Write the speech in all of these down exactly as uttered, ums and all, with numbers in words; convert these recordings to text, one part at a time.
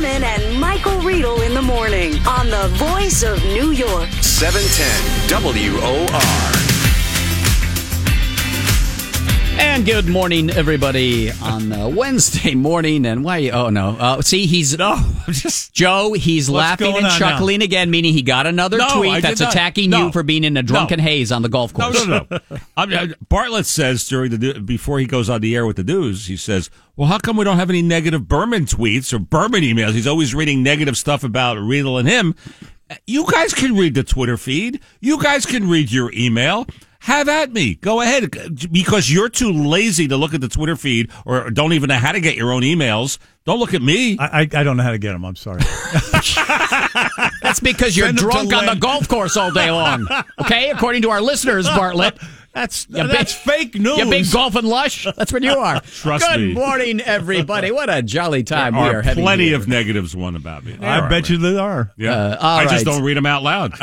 Cronin and Michael Riedel in the morning on the voice of New York. seven ten W O R. And good morning, everybody, on uh, Wednesday morning. And why? Oh, no. Uh, see, he's... No, I'm just... Joe, he's laughing and chuckling now? again, meaning he got another no, tweet that's attacking no. you for being in a drunken no. haze on the golf course. No, no, no. I mean, Bartlett says during the before he goes on the air with the news, he says, well, how come we don't have any negative Berman tweets or Berman emails? He's always reading negative stuff about Riedel and him. You guys can read the Twitter feed. You guys can read your email. Have at me. Go ahead. Because you're too lazy to look at the Twitter feed or don't even know how to get your own emails. Don't look at me. I, I, I don't know how to get them. I'm sorry. That's because you're Send drunk on the golf course all day long. Okay? According to our listeners, Bartlett. That's you that's big, fake news. You big golfing lush. That's what you are. Trust Good me. Good morning, everybody. What a jolly time there we are, are having plenty here. of negatives one about me. I right, bet you there are. Yeah. Uh, all I right. just don't read them out loud.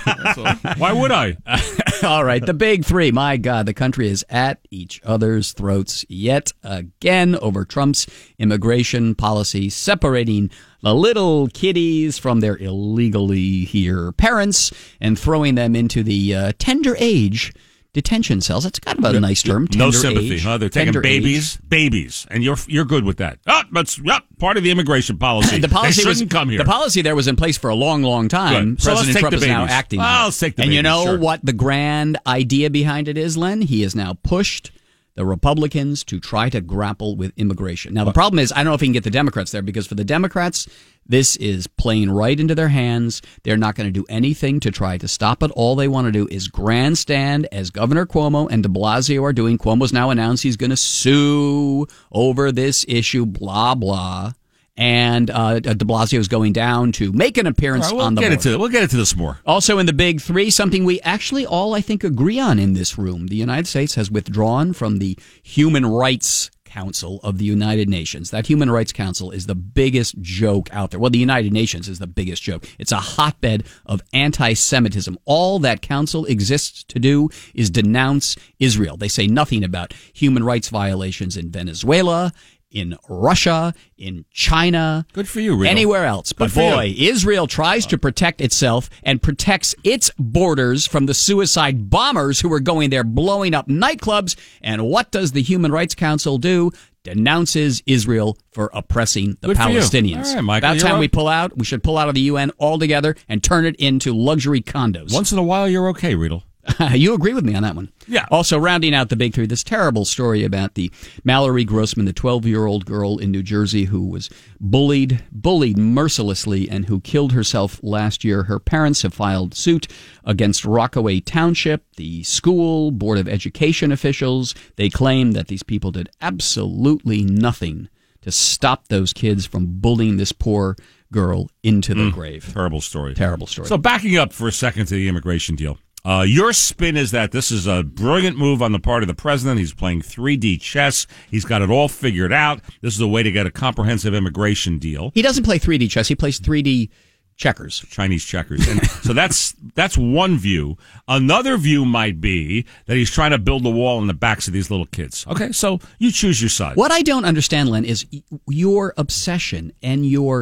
Why would I? All right. The big three. My God, the country is at each other's throats yet again over Trump's immigration policy, separating the little kiddies from their illegally here parents and throwing them into the uh, tender age detention cells. That's kind of a nice term. Tender No sympathy, age, huh? They're taking tender babies, age. babies, and you're you're good with that. Oh, that's yep, part of the immigration policy. The policy they was shouldn't come here. The policy there was in place for a long, long time. Good. So let's President take Trump the is now babies. acting. Well, let's take the and babies, you know sure. what the grand idea behind it is, Len? He has now pushed the Republicans to try to grapple with immigration. Now, the problem is, I don't know if he can get the Democrats there, because for the Democrats, this is playing right into their hands. They're not going to do anything to try to stop it. All they want to do is grandstand, as Governor Cuomo and de Blasio are doing. Cuomo's now announced he's going to sue over this issue, blah, blah. And uh, de Blasio is going down to make an appearance All right, we'll on the get board. into We'll get into this more. Also in the big three, something we actually all, I think, agree on in this room. The United States has withdrawn from the Human Rights Council of the United Nations. That Human Rights Council is the biggest joke out there. Well, the United Nations is the biggest joke. It's a hotbed of anti-Semitism. All that council exists to do is denounce Israel. They say nothing about human rights violations in Venezuela, in Russia, in China, Good for you, Riedel. anywhere else. But for boy, Israel tries to protect itself and protects its borders from the suicide bombers who are going there blowing up nightclubs. And what does the Human Rights Council do? Denounces Israel for oppressing the Good for you. Palestinians. All right, Michael, About you're time up. we pull out. We should pull out of the U N altogether and turn it into luxury condos. Once in a while, you're okay, Riedel. You agree with me on that one. Yeah. Also, rounding out the big three, this terrible story about the Mallory Grossman, the twelve-year-old girl in New Jersey who was bullied, bullied mercilessly, and who killed herself last year. Her parents have filed suit against Rockaway Township, the school, Board of Education officials. They claim that these people did absolutely nothing to stop those kids from bullying this poor girl into the Mm, grave. Terrible story. Terrible story. So backing up for a second to the immigration deal. Uh, your spin is that this is a brilliant move on the part of the president. He's playing three D chess. He's got it all figured out. This is a way to get a comprehensive immigration deal. He doesn't play three D chess. He plays three D checkers. Chinese checkers. And so that's that's one view. Another view might be that he's trying to build a wall in the backs of these little kids. Okay, so you choose your side. What I don't understand, Len, is your obsession and your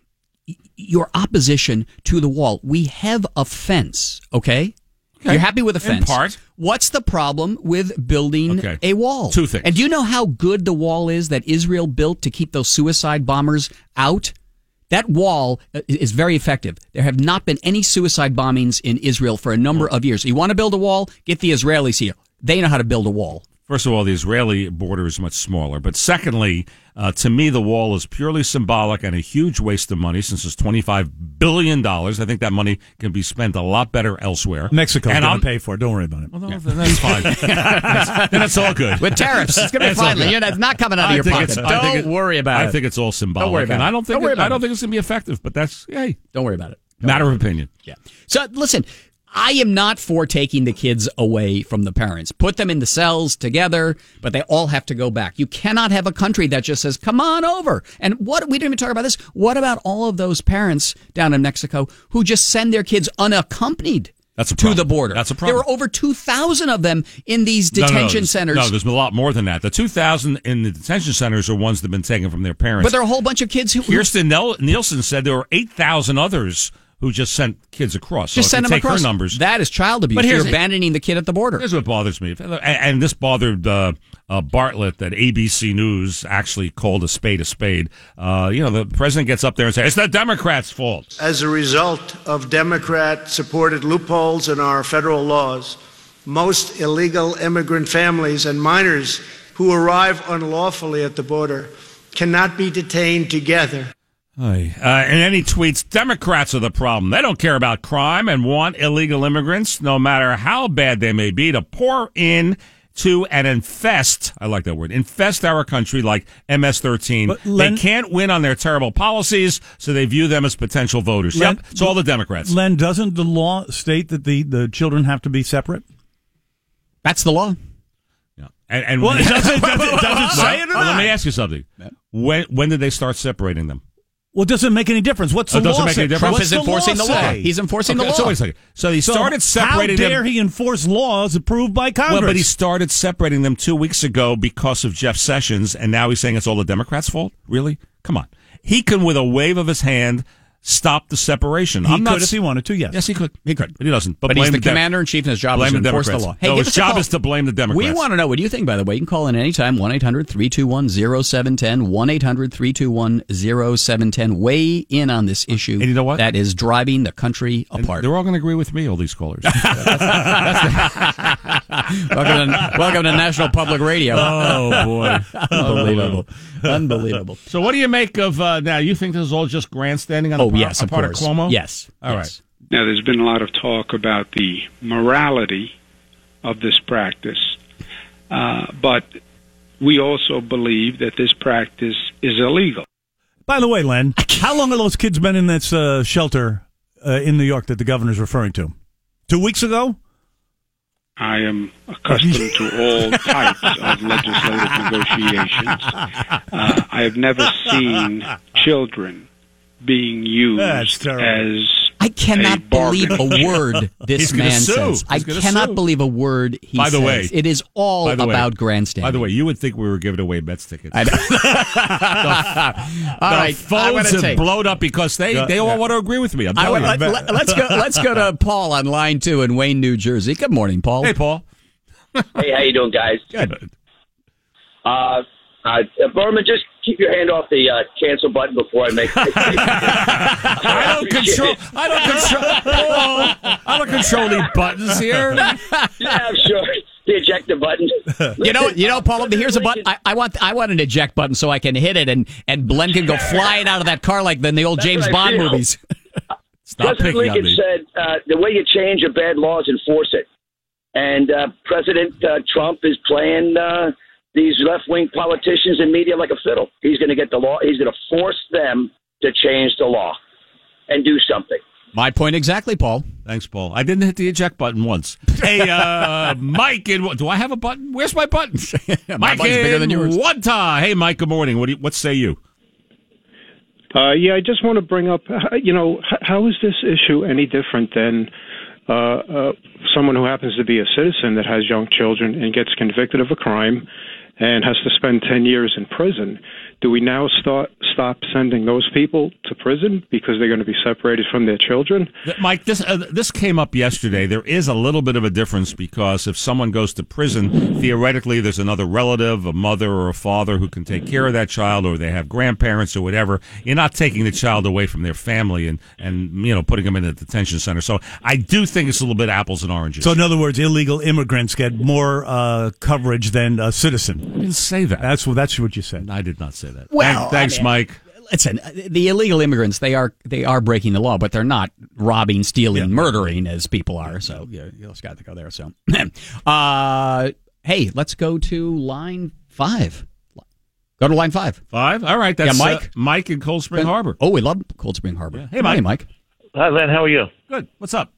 your opposition to the wall. We have a fence, okay? Okay. You're happy with a fence. In part. What's the problem with building Okay. a wall? Two things. And do you know how good the wall is that Israel built to keep those suicide bombers out? That wall is very effective. There have not been any suicide bombings in Israel for a number of years. You want to build a wall? Get the Israelis here. They know how to build a wall. First of all, the Israeli border is much smaller. But secondly, uh, to me, the wall is purely symbolic and a huge waste of money since it's twenty-five billion dollars. I think that money can be spent a lot better elsewhere. Mexico's And going I'm- to pay for it. Don't worry about it. Well, no, then that's fine. that's, then it's all good. With tariffs, it's going to be It's all fine. good. You're not, it's not coming out of I your think pocket. it's- I think Don't it- worry about I it. think it's all symbolic. Don't worry about and it. I don't think Don't worry it, about I don't it. think it's going to be effective. But that's hey, Don't worry about it. Don't matter worry of opinion. Yeah. So listen, I am not for taking the kids away from the parents. Put them in the cells together, but they all have to go back. You cannot have a country that just says, come on over. And what, we didn't even talk about this. What about all of those parents down in Mexico who just send their kids unaccompanied That's a to problem. the border. That's a There problem. were over two thousand of them in these No, no, no, detention there's- centers. No, there's a lot more than that. The two thousand in the detention centers are ones that have been taken from their parents. but there are a whole bunch of kids who, who Kirsten Nel- Nielsen said there were eight thousand others who just sent kids across. So just if send you them take across. her numbers. That is child abuse. But here's- You're abandoning the kid at the border. Here's what bothers me, and, and this bothered uh, uh, Bartlett that A B C News actually called a spade a spade. Uh, you know, the president gets up there and says, it's the Democrats' fault. As a result of Democrat-supported loopholes in our federal laws, most illegal immigrant families and minors who arrive unlawfully at the border cannot be detained together. Aye. Uh, and then he tweets, Democrats are the problem. They don't care about crime and want illegal immigrants, no matter how bad they may be, to pour in to and infest, I like that word, infest our country like M S thirteen. But Len- they can't win on their terrible policies, so they view them as potential voters. Len- Yep, it's all the Democrats. Len, doesn't the law state that the, the children have to be separate? That's the law. Yeah. And, and Well, it doesn't, does it, does it say Well, it or well, not? let me ask you something. When when did they start separating them? Well, it doesn't make any difference. What's the Oh, it doesn't law make say? any difference? Trump What's is the enforcing the law. say? He's enforcing Okay, the law. So wait a second. So he So started separating how them. dare he enforce laws approved by Congress? Well, but he started separating them two weeks ago because of Jeff Sessions, and now he's saying it's all the Democrats' fault? Really? Come on. He can, with a wave of his hand, stop the separation. He I'm not could if he wanted to, yes. Yes, he could. He could, but he doesn't. But, But blame he's the Dem- commander in chief, and his job is blame to the enforce the Democrats. law. No, give his us a job call. is to blame the Democrats. We want to know what you think, by the way. You can call in anytime, one eight hundred three two one oh seven one zero, one eight hundred three two one oh seven one zero. Weigh in on this issue And you know what? that is driving the country And apart. they're all going to agree with me, all these callers. welcome, to, welcome to National Public Radio. Oh, boy. Unbelievable. Unbelievable. So what do you make of, uh, now, you think this is all just grandstanding on Oh, the part, yes, on of part course. of Cuomo? Yes. All yes. right. Now, there's been a lot of talk about the morality of this practice, uh, but we also believe that this practice is illegal. By the way, Len, how long have those kids been in this uh, shelter uh, in New York that the governor's referring to? Two weeks ago? I am accustomed to all types of legislative negotiations. Uh, I have never seen children being used That's terrible. as I cannot a bargain. believe a word this He's gonna man sue. says. He's I gonna cannot sue. believe a word he By the says. way- it is all By the way- about grandstanding. By the way, you would think we were giving away Mets tickets. I know. all the right, I phones wanna have take- blown up because they, Yeah, they all yeah. want to agree with me. I'm I telling would, you. let, us go. Let's go to Paul on line two in Wayne, New Jersey. Good morning, Paul. Hey, Paul. Hey, how you doing, guys? Good. Uh, uh, Berman, just keep your hand off the uh, cancel button before I make. I don't control. I don't control. Oh, I don't control any buttons here. Yeah, I'm sure. The ejector button. You know, you know, Paul. Here's a button. I, I want, I want an eject button so I can hit it, and and Glenn can go flying out of that car like in the old That's James what I Bond feel. movies. Stop President picking on Lincoln me. said, uh, "The way you change a bad law is enforce it." And uh, President uh, Trump is playing uh, these left-wing politicians and media like a fiddle. He's going to get the law. He's going to force them to change the law and do something. My point exactly, Paul. Thanks, Paul. I didn't hit the eject button once. Hey, uh, Mike, in, do I have a button? Where's my button? My Mike button's bigger than in yours. Wanta. Hey, Mike. Good morning. What do you, what say you? Uh, yeah, I just want to bring up, uh, you know, h- how is this issue any different than uh, uh, someone who happens to be a citizen that has young children and gets convicted of a crime and has to spend ten years in prison? Do we now start stop sending those people to prison because they're going to be separated from their children? Mike, this uh, this came up yesterday. There is a little bit of a difference because if someone goes to prison, theoretically there's another relative, a mother or a father who can take care of that child, or they have grandparents or whatever. You're not taking the child away from their family and, and you know, putting them in a detention center. So I do think it's a little bit apples and oranges. So, in other words, illegal immigrants get more uh, coverage than a citizen. I didn't say that. That's what that's what you said. I did not say that. Well, Thank- thanks, I mean, Mike. Listen, the illegal immigrants, they are they are breaking the law, but they're not robbing, stealing, Yeah. murdering as people are. So yeah, you just got to go there. So, uh, hey, let's go to line five. Go to line five. Five? All right. That's Yeah, Mike? uh, Mike in Cold Spring Harbor. Oh, we love Cold Spring Harbor. Hey, Mike. Hey, Mike. Hi, Len. How are you? Good. What's up?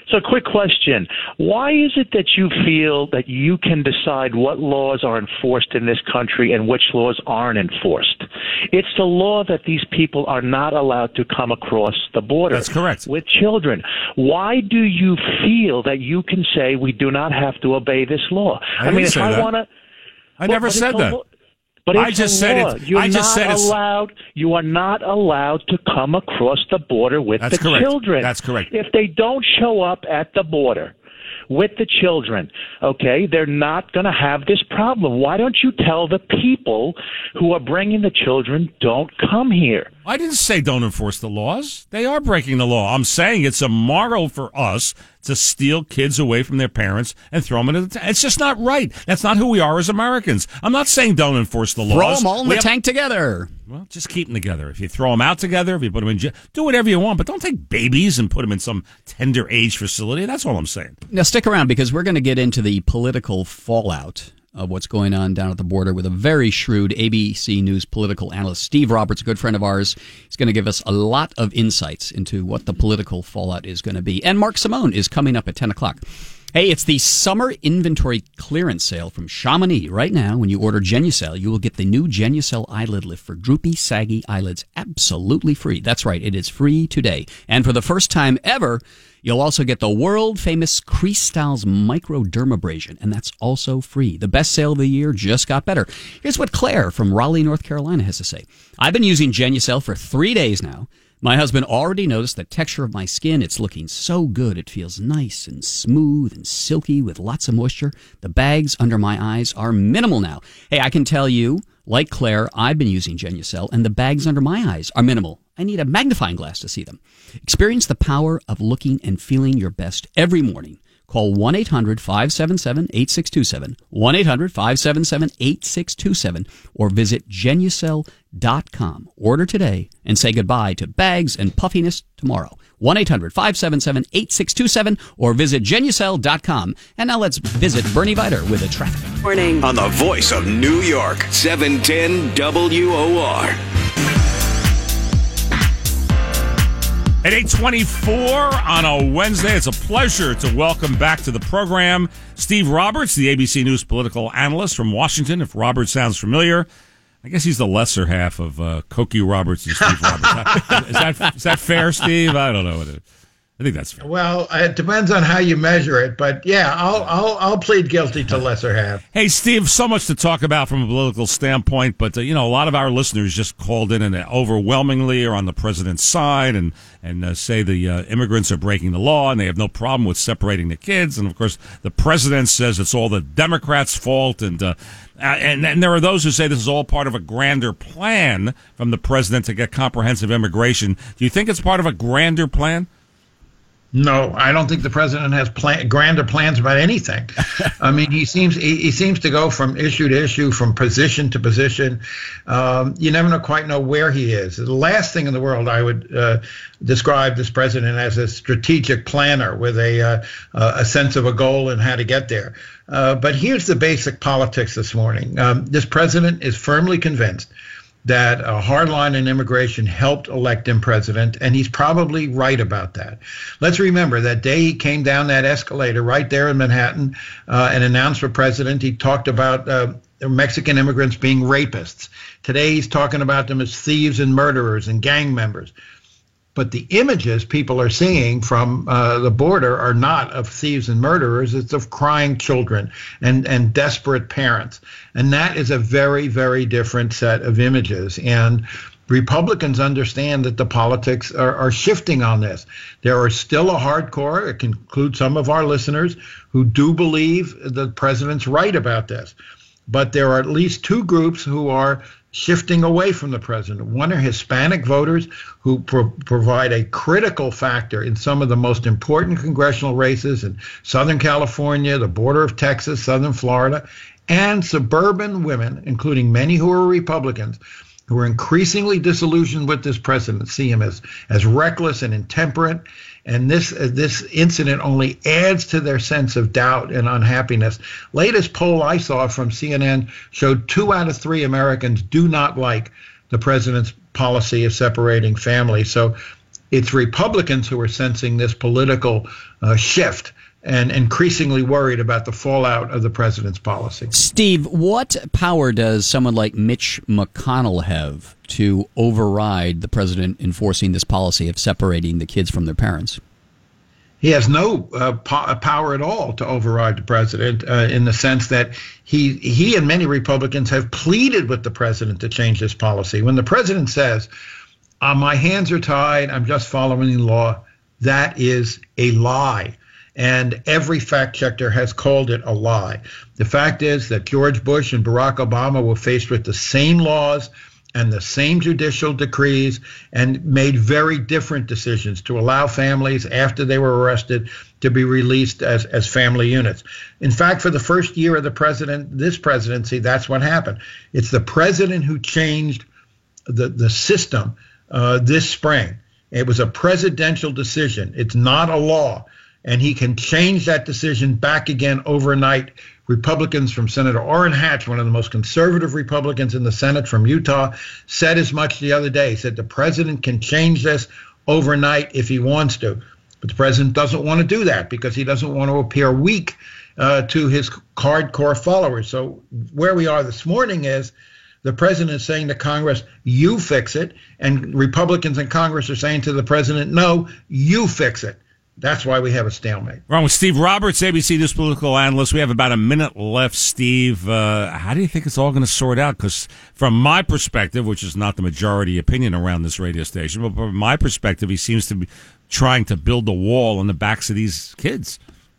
So, quick question. Why is it that you feel that you can decide what laws are enforced in this country and which laws aren't enforced? It's the law that these people are not allowed to come across the border. That's correct. With children. Why do you feel that you can say we do not have to obey this law? I, I mean, didn't if say I that. want to... I never well, said that. Law, but it's I just a said law. it. You're I just not said it's allowed. You are not allowed to come across the border with That's the correct. children. That's correct. If they don't show up at the border with the children, okay, they're not going to have this problem. Why don't you tell the people who are bringing the children, don't come here? I didn't say don't enforce the laws. They are breaking the law. I'm saying it's immoral for us to steal kids away from their parents and throw them into the tank. It's just not right. That's not who we are as Americans. I'm not saying don't enforce the laws. Throw them all in We the have- tank together. Well, just keep them together. If you throw them out together, if you put them in jail, do whatever you want, but don't take babies and put them in some tender age facility. That's all I'm saying. Now, stick around because we're going to get into the political fallout of what's going on down at the border with a very shrewd A B C News political analyst. Steve Roberts, a good friend of ours, is going to give us a lot of insights into what the political fallout is going to be. And Mark Simone is coming up at ten o'clock. Hey, it's the summer inventory clearance sale from Chamonix. Right now, when you order Genucel, you will get the new Genucel eyelid lift for droopy, saggy eyelids absolutely free. That's right, it is free today. And for the first time ever, you'll also get the world-famous Crease Styles Microdermabrasion, and that's also free. The best sale of the year just got better. Here's what Claire from Raleigh, North Carolina has to say. I've been using Genucel for three days now. My husband already noticed the texture of my skin. It's looking so good. It feels nice and smooth and silky with lots of moisture. The bags under my eyes are minimal now. Hey, I can tell you, like Claire, I've been using Genucel, and the bags under my eyes are minimal. I need a magnifying glass to see them. Experience the power of looking and feeling your best every morning. Call one eight hundred five seven seven eight six two seven, one eight hundred five seven seven eight six two seven, or visit Genucel dot com. Order today and say goodbye to bags and puffiness tomorrow. one eight hundred five seven seven eight six two seven or visit Genucel dot com. And now let's visit Bernie Viter with a traffic. Morning. On the voice of New York, seven ten W O R. At eight twenty-four on a Wednesday, it's a pleasure to welcome back to the program Steve Roberts, the A B C News political analyst from Washington. If Roberts sounds familiar, I guess he's the lesser half of uh, Cokie Roberts and Steve Roberts. Is that, is that fair, Steve? I don't know what it is. I think that's fair. Well, it depends on how you measure it, but yeah, I'll I'll I'll plead guilty to lesser half. Hey, Steve, so much to talk about from a political standpoint, but uh, you know, a lot of our listeners just called in and overwhelmingly are on the president's side and and uh, say the uh, immigrants are breaking the law and they have no problem with separating the kids, and of course, the president says it's all the Democrats' fault, and uh, and and there are those who say this is all part of a grander plan from the president to get comprehensive immigration. Do you think it's part of a grander plan? No, I don't think the president has plan, grander plans about anything. I mean, he seems he, he seems to go from issue to issue, from position to position. Um, you never know, quite know where he is. The last thing in the world I would uh, describe this president as a strategic planner with a uh, a sense of a goal and how to get there. Uh, but here's the basic politics this morning. Um, this president is firmly convinced that a hard line in immigration helped elect him president, and he's probably right about that. Let's remember that day he came down that escalator right there in Manhattan uh, and announced for president, he talked about uh, Mexican immigrants being rapists. Today he's talking about them as thieves and murderers and gang members. But the images people are seeing from uh, the border are not of thieves and murderers. It's of crying children and, and desperate parents. And that is a very, very different set of images. And Republicans understand that the politics are, are shifting on this. There are still a hardcore, it can include some of our listeners, who do believe the president's right about this. But there are at least two groups who are shifting away from the president. One are Hispanic voters who pro- provide a critical factor in some of the most important congressional races in Southern California, the border of Texas, Southern Florida, and suburban women, including many who are Republicans, who are increasingly disillusioned with this president, see him as, as reckless and intemperate. And this uh, this incident only adds to their sense of doubt and unhappiness. Latest poll I saw from C N N showed two out of three Americans do not like the president's policy of separating families. So It's Republicans who are sensing this political uh, shift and increasingly worried about the fallout of the president's policy. Steve, what power does someone like Mitch McConnell have to override the president enforcing this policy of separating the kids from their parents? He has no uh, po- power at all to override the president uh, in the sense that he he and many Republicans have pleaded with the president to change this policy. When the president says, uh, my hands are tied, I'm just following the law, that is a lie. And every fact checker has called it a lie. The fact is that George Bush and Barack Obama were faced with the same laws and the same judicial decrees and made very different decisions to allow families after they were arrested to be released as, as family units. In fact, for the first year of the president, this presidency, that's what happened. It's the president who changed the, the system uh, this spring. It was a presidential decision. It's not a law. And he can change that decision back again overnight. Republicans from Senator Orrin Hatch, one of the most conservative Republicans in the Senate from Utah, said as much the other day. He said the president can change this overnight if he wants to. But the president doesn't want to do that because he doesn't want to appear weak uh, to his hardcore followers. So where we are this morning is the president is saying to Congress, you fix it. And Republicans in Congress are saying to the president, no, you fix it. That's why we have a stalemate. Wrong with Steve Roberts, A B C News political analyst. We have about a minute left, Steve. Uh, how do you think it's all going to sort out? Because from my perspective, which is not the majority opinion around this radio station, but from my perspective, he seems to be trying to build a wall on the backs of these kids.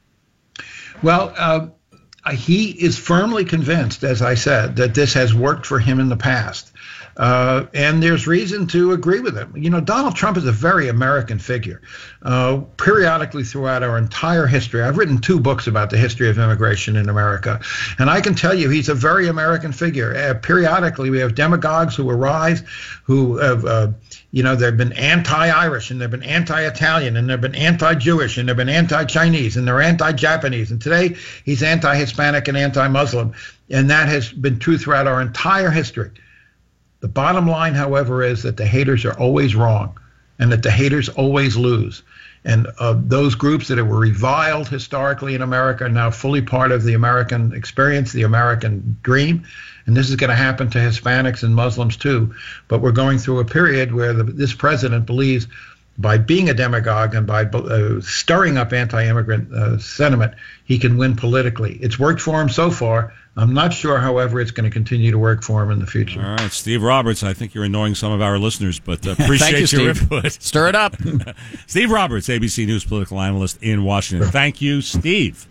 Well, uh, he is firmly convinced, as I said, that this has worked for him in the past. Uh, and there's reason to agree with him. You know, Donald Trump is a very American figure. Uh, periodically throughout our entire history, I've written two books about the history of immigration in America, and I can tell you he's a very American figure. Uh, periodically, we have demagogues who arise, who have, uh, you know, they've been anti-Irish, and they've been anti-Italian, and they've been anti-Jewish, and they've been anti-Chinese, and they're anti-Japanese. And today, he's anti-Hispanic and anti-Muslim, and that has been true throughout our entire history. The bottom line, however, is that the haters are always wrong and that the haters always lose. And uh, those groups that were reviled historically in America are now fully part of the American experience, the American dream. And this is going to happen to Hispanics and Muslims, too. But we're going through a period where the, this president believes by being a demagogue and by uh, stirring up anti-immigrant uh, sentiment, he can win politically. It's worked for him so far. I'm not sure, however, it's going to continue to work for him in the future. All right, Steve Roberts, I think you're annoying some of our listeners, but uh, appreciate you, your Steve. input. Stir it up. Steve Roberts, A B C News political analyst in Washington. Thank you, Steve.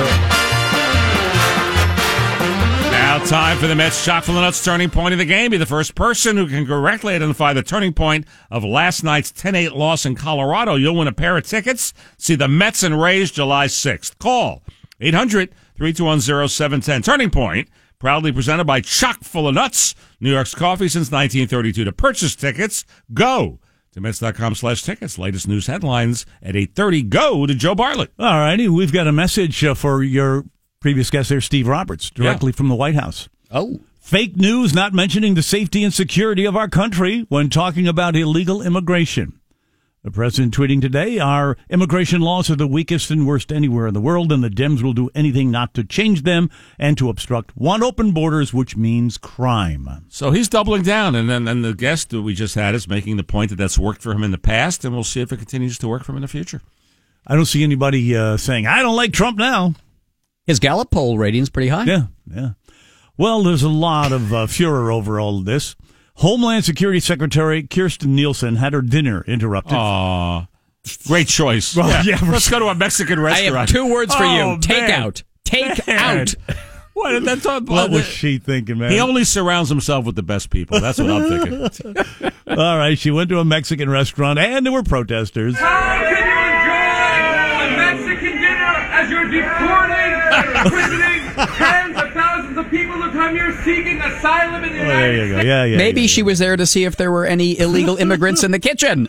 Now time for the Mets Chock-full of Nuts turning point of the game. Be the first person who can correctly identify the turning point of last night's ten eight loss in Colorado. You'll win a pair of tickets. See the Mets and Rays July sixth. Call eight hundred, three two one, zero seven one zero. Turning Point, proudly presented by Chock-full of Nuts, New York's coffee since nineteen thirty-two. To purchase tickets, go to Mets.com slash tickets. Latest news headlines at eight thirty. Go to Joe Bartlett. All righty. We've got a message uh, for your previous guest there, Steve Roberts, directly yeah. from the White House. Oh. Fake news not mentioning the safety and security of our country when talking about illegal immigration. The president tweeting today, our immigration laws are the weakest and worst anywhere in the world, and the Dems will do anything not to change them and to obstruct one open borders, which means crime. So he's doubling down, and then and the guest that we just had is making the point that that's worked for him in the past, and we'll see if it continues to work for him in the future. I don't see anybody uh, saying, I don't like Trump now. His Gallup poll rating's pretty high. Yeah, yeah. Well, there's a lot of uh, furor over all of this. Homeland Security Secretary Kirstjen Nielsen had her dinner interrupted. Aw, great choice. Well, yeah. Yeah, let's go to a Mexican restaurant. I have two words for oh, you. Take man. out. Take man. out. What, that's all, what was she thinking, man? He only surrounds himself with the best people. That's what I'm thinking. All right, she went to a Mexican restaurant, and there were protesters. How can you enjoy a Mexican dinner as you're deporting and imprisoning tens of thousands of people who come here seeking asylum in the Oh, United there you go. States? Yeah, yeah. Maybe yeah, she yeah. was there to see if there were any illegal immigrants in the kitchen.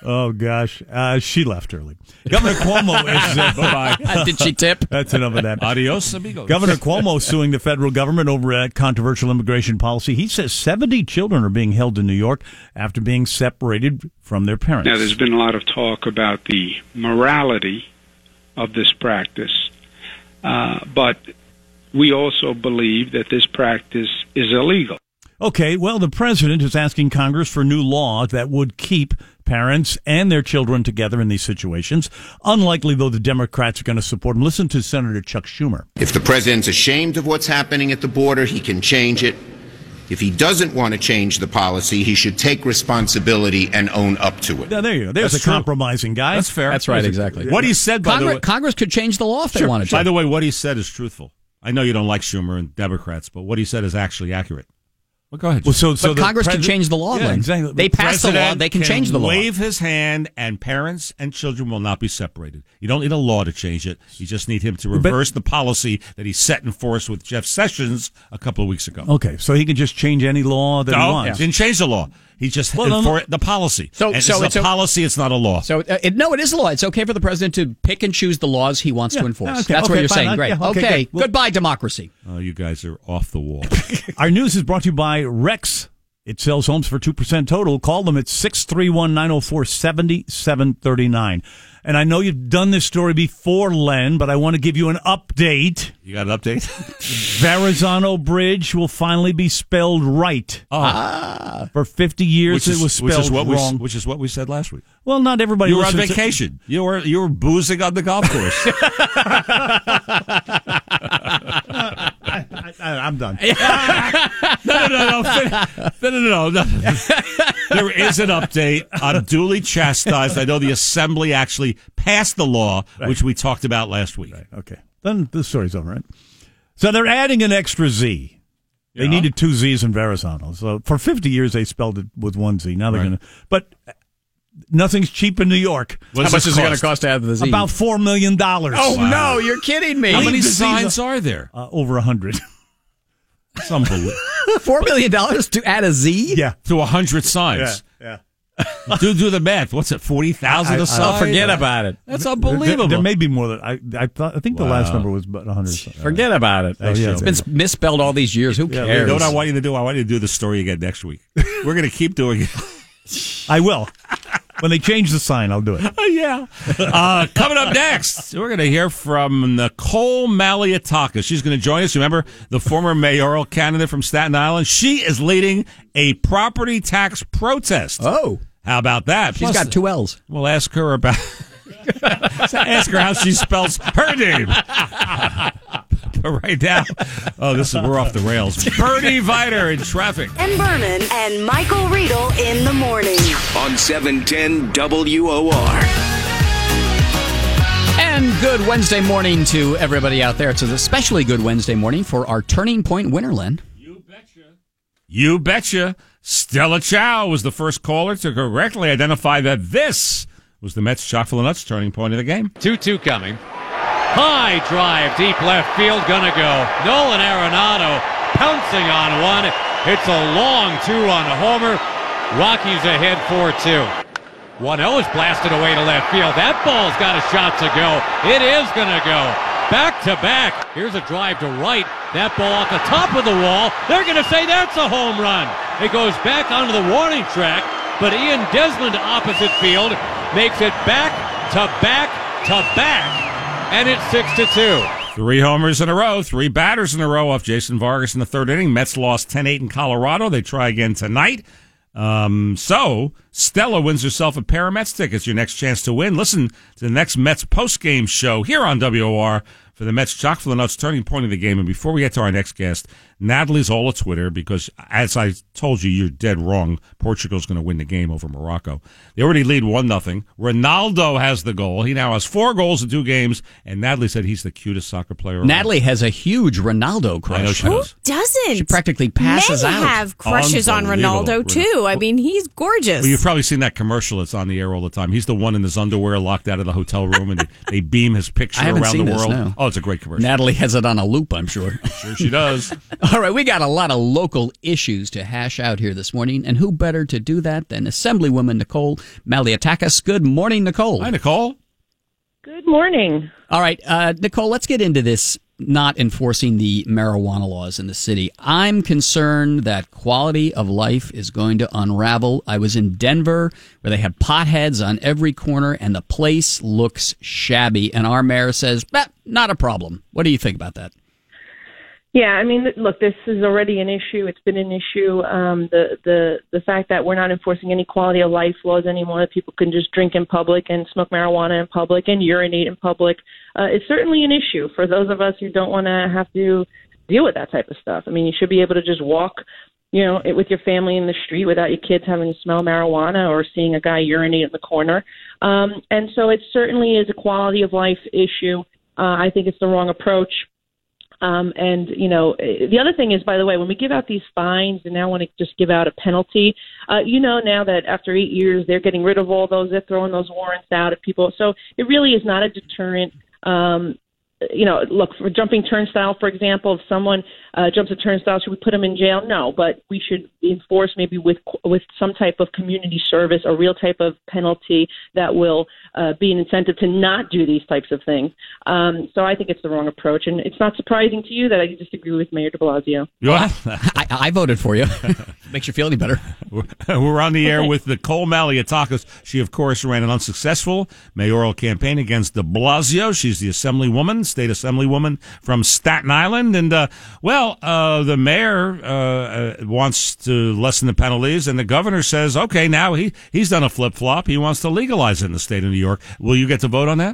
Oh, gosh. Uh, she left early. Governor Cuomo is... Uh, Bye-bye. Did she tip? That's enough of that. Adios, amigos. Governor Cuomo suing the federal government over a controversial immigration policy. He says seventy children are being held in New York after being separated from their parents. Now, there's been a lot of talk about the morality of this practice, uh, but we also believe that this practice is illegal. Okay, well, the president is asking Congress for new laws that would keep parents and their children together in these situations. Unlikely, though, the Democrats are going to support him. Listen to Senator Chuck Schumer. If the president's ashamed of what's happening at the border, he can change it. If he doesn't want to change the policy, he should take responsibility and own up to it. Now, there you go. There's That's a true. compromising guy. That's fair. That's right, exactly. What he said, by Congress, the way, Congress could change the law if they Sure. wanted to. By the way, what he said is truthful. I know you don't like Schumer and Democrats, but what he said is actually accurate. Well, go ahead. Well, so, so but the Congress pres- can change the law, yeah, Lynn. exactly. They pass the law, they can, can change the law. wave his hand, and parents and children will not be separated. You don't need a law to change it. You just need him to reverse but, the policy that he set in force with Jeff Sessions a couple of weeks ago. Okay, so he can just change any law that no, he wants. he didn't change the law. He just well, no, for no. the policy. So, and so it's, it's a a policy. It's not a law. So, uh, it, no, it is a law. It's okay for the president to pick and choose the laws he wants yeah, to enforce. okay, That's okay, what you're fine, saying. uh, Great. yeah, okay, okay. good. Well, Goodbye, democracy. Oh, you guys are off the wall. Our news is brought to you by Rex. It sells homes for two percent total. Call them at six three one, nine oh four, seven seven three nine. And I know you've done this story before, Len, but I want to give you an update. You got an update? Verrazano Bridge will finally be spelled right. Oh. Ah. For fifty years which is, it was spelled which is what wrong. We, which is what we said last week. Well, not everybody You were on listens to- vacation. You were you were boozing on the golf course. I, I, I'm done. no, no, no, no, no, no, no, no. There is an update. I'm duly chastised. I know the Assembly actually passed the law, Right. which we talked about last week. Right, okay. Then the story's over, right? So they're adding an extra Z. They Yeah. needed two Z's in Verrazano. So for fifty years, they spelled it with one Z. Now they're Right. going to... But nothing's cheap in New York. What How much is it going to cost to add the Z? About four million dollars. Oh, no, you're kidding me. How many the Z's signs are there? Uh, over a hundred. It's unbelievable. Four million dollars to add a Z? Yeah. To a hundred signs. Yeah. do do the math. What's it? Forty thousand a sign? Oh, forget about it. That's There, unbelievable. there may be more than... I I, thought, I think the Wow. last number was about a hundred. Forget about it. Oh, yeah. It's been misspelled all these years. Who Yeah, cares? You know what I want you to do? I want you to do the story again next week. We're going to keep doing it. I will. When they change the sign, I'll do it. Oh, yeah. Uh, coming up next, we're going to hear from Nicole Malliotakis. She's going to join us. Remember, the former mayoral candidate from Staten Island? She is leading a property tax protest. Oh. How about that? She's Plus, got two L's. We'll ask her about... ask her how she spells her name. But right now, oh, this is we're off the rails. Bernie Viter in traffic. And Vernon and Michael Riedel in the morning. On seven ten W O R. And good Wednesday morning to everybody out there. It's an especially good Wednesday morning for our Turning Point winner, Len. You betcha. You betcha. Stella Chow was the first caller to correctly identify that this was the Mets chock full of nuts turning point of the game. two two coming. High drive, deep left field, gonna go. Nolan Arenado pouncing on one. It's a long two-run homer. Rockies ahead four two. one oh is blasted away to left field. That ball's got a shot to go. It is gonna go. Back to back. Here's a drive to right. That ball off the top of the wall. They're gonna say that's a home run. It goes back onto the warning track, but Ian Desmond opposite field makes it back to back to back. And it's six to two. Three homers in a row, three batters in a row off Jason Vargas in the third inning. Mets lost ten eight in Colorado. They try again tonight. Um, so, Stella wins herself a pair of Mets tickets. Your next chance to win. Listen to the next Mets postgame show here on W O R for the Mets chock full of nuts turning point of the game. And before we get to our next guest, Natalie's all at Twitter because, as I told you, you're dead wrong. Portugal's going to win the game over Morocco. They already lead one nothing. Ronaldo has the goal. He now has four goals in two games, and Natalie said he's the cutest soccer player around. Natalie has a huge Ronaldo crush. I know she Who does. doesn't? She practically passes Men out. have crushes on Unbelievable. Ronaldo, too. I mean, he's gorgeous. Well, you You've probably seen that commercial that's on the air all the time. He's the one in his underwear locked out of the hotel room, and they, they beam his picture I haven't around seen the this, world. no. Oh, it's a great commercial. Natalie has it on a loop, I'm sure. Sure she does. All right, we got a lot of local issues to hash out here this morning, and who better to do that than Assemblywoman Nicole Malliotakis. Good morning, Nicole. Hi, Nicole. Good morning. All right, uh, Nicole, let's get into this not enforcing the marijuana laws in the city. I'm concerned that quality of life is going to unravel. I was in Denver where they had potheads on every corner, and the place looks shabby, and our mayor says, eh, not a problem. What do you think about that? Yeah, I mean, look, this is already an issue. It's been an issue. Um, the the the fact that we're not enforcing any quality of life laws anymore, that people can just drink in public and smoke marijuana in public and urinate in public, uh, is certainly an issue for those of us who don't want to have to deal with that type of stuff. I mean, you should be able to just walk, you know, with your family in the street without your kids having to smell marijuana or seeing a guy urinate in the corner. Um, and so it certainly is a quality of life issue. Uh, I think it's the wrong approach. Um, and, you know, the other thing is, by the way, when we give out these fines and now want to just give out a penalty, uh, you know, now that after eight years, they're getting rid of all those, they're throwing those warrants out at people. So it really is not a deterrent. Um, you know, look, for jumping turnstile, for example, if someone uh, jumps a turnstile, should we put them in jail? No, but we should enforce maybe with with some type of community service, a real type of penalty that will uh, be an incentive to not do these types of things. Um, so I think it's the wrong approach, and it's not surprising to you that I disagree with Mayor de Blasio. Well, I, I voted for you. Makes you feel any better. We're on the air with Nicole Malliotakis. She, of course, ran an unsuccessful mayoral campaign against de Blasio. She's the Assemblywoman, state Assemblywoman from Staten Island. And, uh, well, uh, the mayor uh, uh, wants to lessen the penalties, and the governor says, okay, now he, he's done a flip-flop. He wants to legalize it in the state of New York. Will you get to vote on that?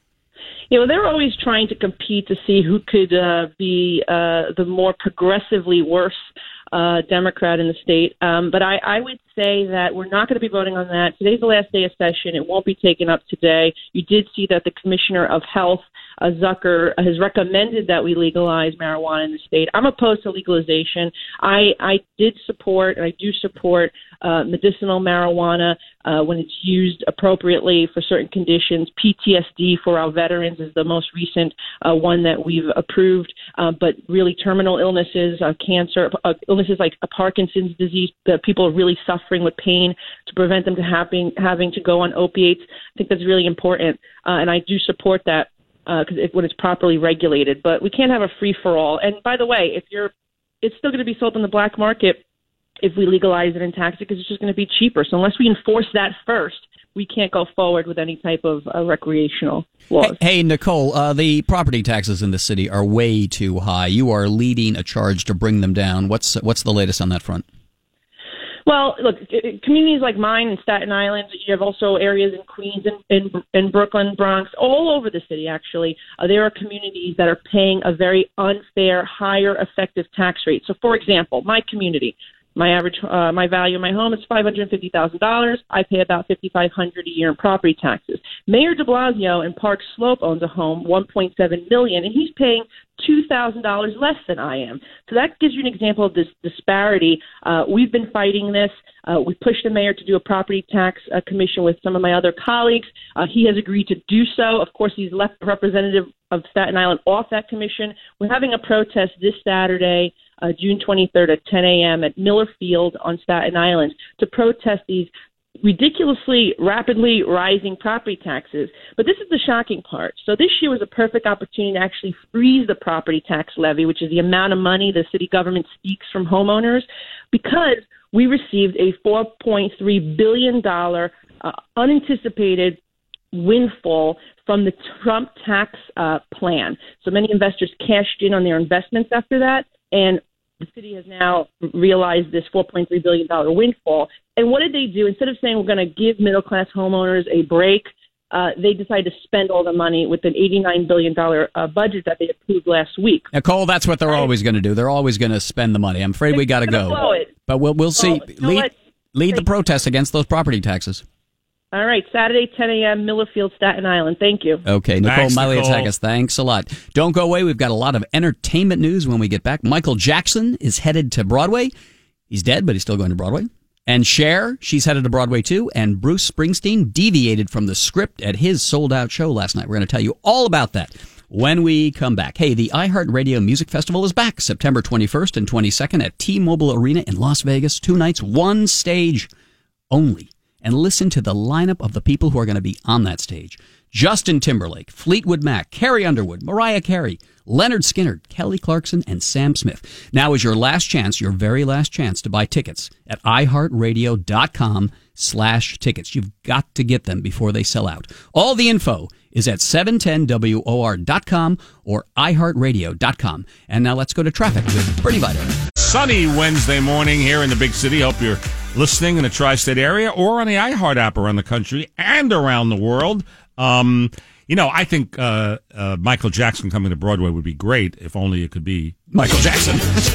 You know, they're always trying to compete to see who could uh, be uh, the more progressively worse uh, Democrat in the state. Um, but I, I would say that we're not going to be voting on that. Today's the last day of session. It won't be taken up today. You did see that the Commissioner of Health, uh, Zucker, has recommended that we legalize marijuana in the state. I'm opposed to legalization. I, I did support, and I do support uh, medicinal marijuana uh, when it's used appropriately for certain conditions. P T S D for our veterans is the most recent uh, one that we've approved. Uh, but really terminal illnesses, uh, cancer, uh, illnesses like a Parkinson's disease, that people are really suffering with pain, to prevent them to having, having to go on opiates. I think that's really important. Uh, and I do support that because uh, it, when it's properly regulated. But we can't have a free-for-all. And by the way, if you're, it's still going to be sold in the black market if we legalize it and tax it, because it's just going to be cheaper. So unless we enforce that first, we can't go forward with any type of uh, recreational laws. Hey, hey Nicole, uh, the property taxes in the city are way too high. You are leading a charge to bring them down. What's what's the latest on that front? Well, look, communities like mine in Staten Island, you have also areas in Queens and in, in Brooklyn, Bronx, all over the city, actually. Uh, there are communities that are paying a very unfair, higher effective tax rate. So, for example, my community, my average, uh, my value of my home is five hundred fifty thousand dollars. I pay about fifty-five hundred dollars a year in property taxes. Mayor de Blasio in Park Slope owns a home, one point seven million dollars, and he's paying two thousand dollars less than I am. So that gives you an example of this disparity. Uh, we've been fighting this. Uh, we pushed the mayor to do a property tax uh, commission with some of my other colleagues. Uh, he has agreed to do so. Of course, he's left the representative of Staten Island off that commission. We're having a protest this Saturday, uh, June twenty-third at ten a.m. at Miller Field on Staten Island to protest these ridiculously rapidly rising property taxes. But this is the shocking part. So this year was a perfect opportunity to actually freeze the property tax levy, which is the amount of money the city government seeks from homeowners, because we received a four point three billion dollars uh, unanticipated windfall from the Trump tax uh, plan. So many investors cashed in on their investments after that, and the city has now realized this four point three billion dollars windfall. And what did they do? Instead of saying we're going to give middle-class homeowners a break, uh, they decided to spend all the money with an eighty-nine billion dollars uh, budget that they approved last week. Nicole, that's what they're always going to do. They're always going to spend the money. I'm afraid we got to go. Blow it. But we'll we'll see. Well, you know lead what? lead the protest against those property taxes. All right, Saturday, ten a.m., Millerfield, Staten Island. Thank you. Okay, Nicole Thanks, Malliotakis, thanks a lot. Don't go away. We've got a lot of entertainment news when we get back. Michael Jackson is headed to Broadway. He's dead, but he's still going to Broadway. And Cher, she's headed to Broadway too. And Bruce Springsteen deviated from the script at his sold-out show last night. We're going to tell you all about that when we come back. Hey, the iHeartRadio Music Festival is back September twenty-first and twenty-second at T-Mobile Arena in Las Vegas. Two nights, one stage only. And listen to the lineup of the people who are going to be on that stage. Justin Timberlake, Fleetwood Mac, Carrie Underwood, Mariah Carey, Leonard Skinner, Kelly Clarkson, and Sam Smith. Now is your last chance, your very last chance to buy tickets at iHeartRadio.com slash tickets. You've got to get them before they sell out. All the info is at seven ten W O R dot com or i heart radio dot com. And now let's go to traffic with Bernie Viter. Sunny Wednesday morning here in the big city. Hope you're listening in the tri-state area or on the iHeart app around the country and around the world. Um, you know, I think uh, uh, Michael Jackson coming to Broadway would be great if only it could be Michael Jackson.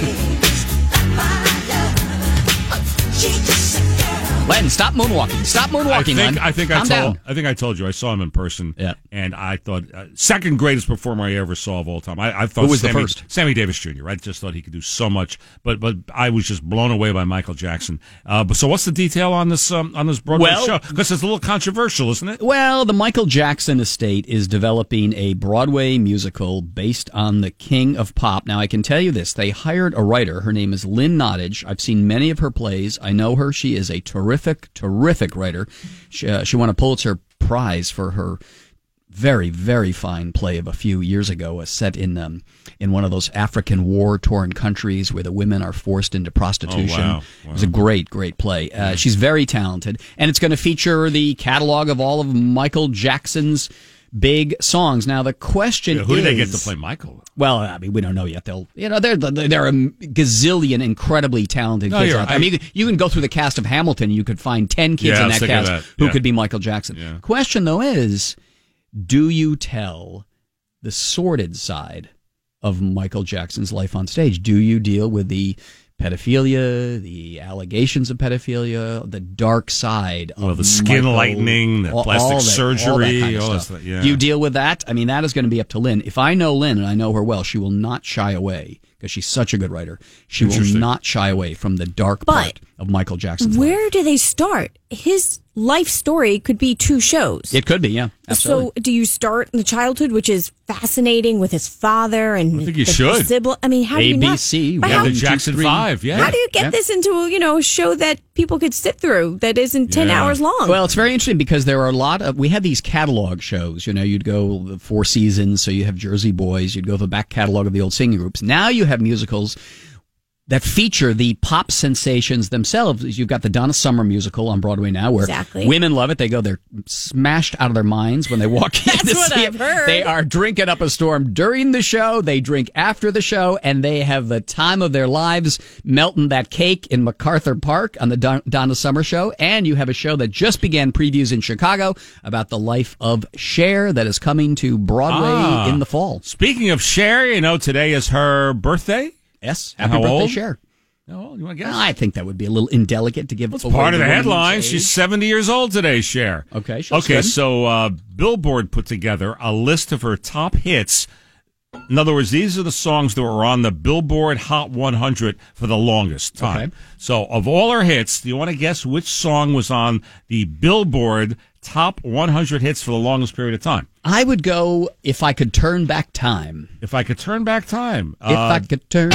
Len, stop moonwalking. Stop moonwalking, I think, Len. I think Calm I told. down. I think I told you I saw him in person. Yeah. And I thought uh, second greatest performer I ever saw of all time. I, I thought Who was Sammy, the first? Sammy Davis Junior I just thought he could do so much, but but I was just blown away by Michael Jackson. Uh, but so what's the detail on this um, on this Broadway Well- show? Because it's a little controversial, isn't it? Well, the Michael Jackson estate is developing a Broadway musical based on the King of Pop. Now, I can tell you this. They hired a writer. Her name is Lynn Nottage. I've seen many of her plays. I know her. She is a terrific, terrific writer. She, uh, she won a Pulitzer Prize for her very, very fine play of a few years ago, uh, set in um, in one of those African war-torn countries where the women are forced into prostitution. Oh, wow. It was a great, great play. Uh, she's very talented, and it's going to feature the catalog of all of Michael Jackson's big songs. Now, the question Yeah, who is... do they get to play Michael? Well, I mean, we don't know yet. They'll, you know, there there are a gazillion incredibly talented No, kids you're out there. I right. mean, you can, you can go through the cast of Hamilton. You could find ten kids Yeah, I in was that thinking of cast that. who Yeah. could be Michael Jackson. Yeah. Question, though, is do you tell the sordid side of Michael Jackson's life on stage? Do you deal with the pedophilia, the allegations of pedophilia, the dark side of Well, the skin Michael, lightening, the all- plastic all that- surgery, all that kind of all that stuff. stuff, yeah. Do you deal with that? I mean, that is going to be up to Lynn. If I know Lynn, and I know her well, she will not shy away, because she's such a good writer. She will Interesting. not shy away from the dark But part of Michael Jackson's life. Where do they start? His life story could be two shows. It could be, yeah. Absolutely. So, do you start in the childhood, which is fascinating with his father and I think you the should. sibling? I mean, how do you not? A B C, but Yeah, how, the Jackson Five. Yeah. how do you get Yeah. this into you know a show that people could sit through that isn't ten Yeah. hours long? Well, it's very interesting because there are a lot of, we had these catalog shows, you know, you'd go the Four Seasons, so you have Jersey Boys, you'd go the back catalog of the old singing groups. Now you have musicals that feature the pop sensations themselves. You've got the Donna Summer musical on Broadway now, where Exactly. women love it. They go, they're smashed out of their minds when they walk in. That's to what see I've it. heard. They are drinking up a storm during the show. They drink after the show, and they have the time of their lives melting that cake in MacArthur Park on the Don- Donna Summer show. And you have a show that just began previews in Chicago about the life of Cher that is coming to Broadway Ah. in the fall. Speaking of Cher, you know, today is her birthday. Yes, And happy how birthday, old? Cher. Oh, you want to guess? I think that would be a little indelicate to give. It's away part of the woman's headline. age. She's seventy years old today, Cher. Okay, she looks Okay, good. so uh, Billboard put together a list of her top hits. In other words, these are the songs that were on the Billboard Hot one hundred for the longest time. Okay. So, of all her hits, do you want to guess which song was on the Billboard Top one hundred hits for the longest period of time? I would go If I Could Turn Back Time. If I could turn back time. If I could turn.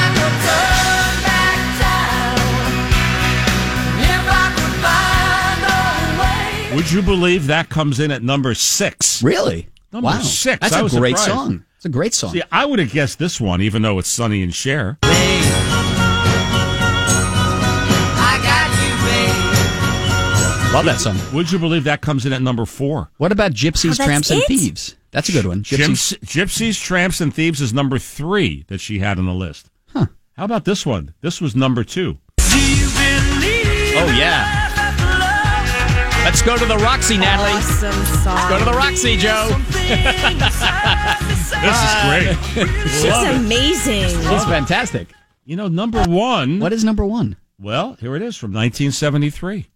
Would you believe that comes in at number six? Really? Number Wow. six. That's I a was great surprised. song. It's a great song. See, I would have guessed this one, even though it's Sonny and Cher. Love that song. Would you believe that comes in at number four? What about Gypsies, Oh, that's Tramps, and it? Thieves? That's a good one. Gypsies. Gypsies, Gypsies, Tramps, and Thieves is number three that she had on the list. Huh. How about this one? This was number two. Oh, yeah. Let's go to the Roxy, Natalie. Awesome song. Let's go to the Roxy, Joe. This is great. She's Love it. amazing. It's fantastic. You know, number one. What is number one? Well, here it is from nineteen seventy-three.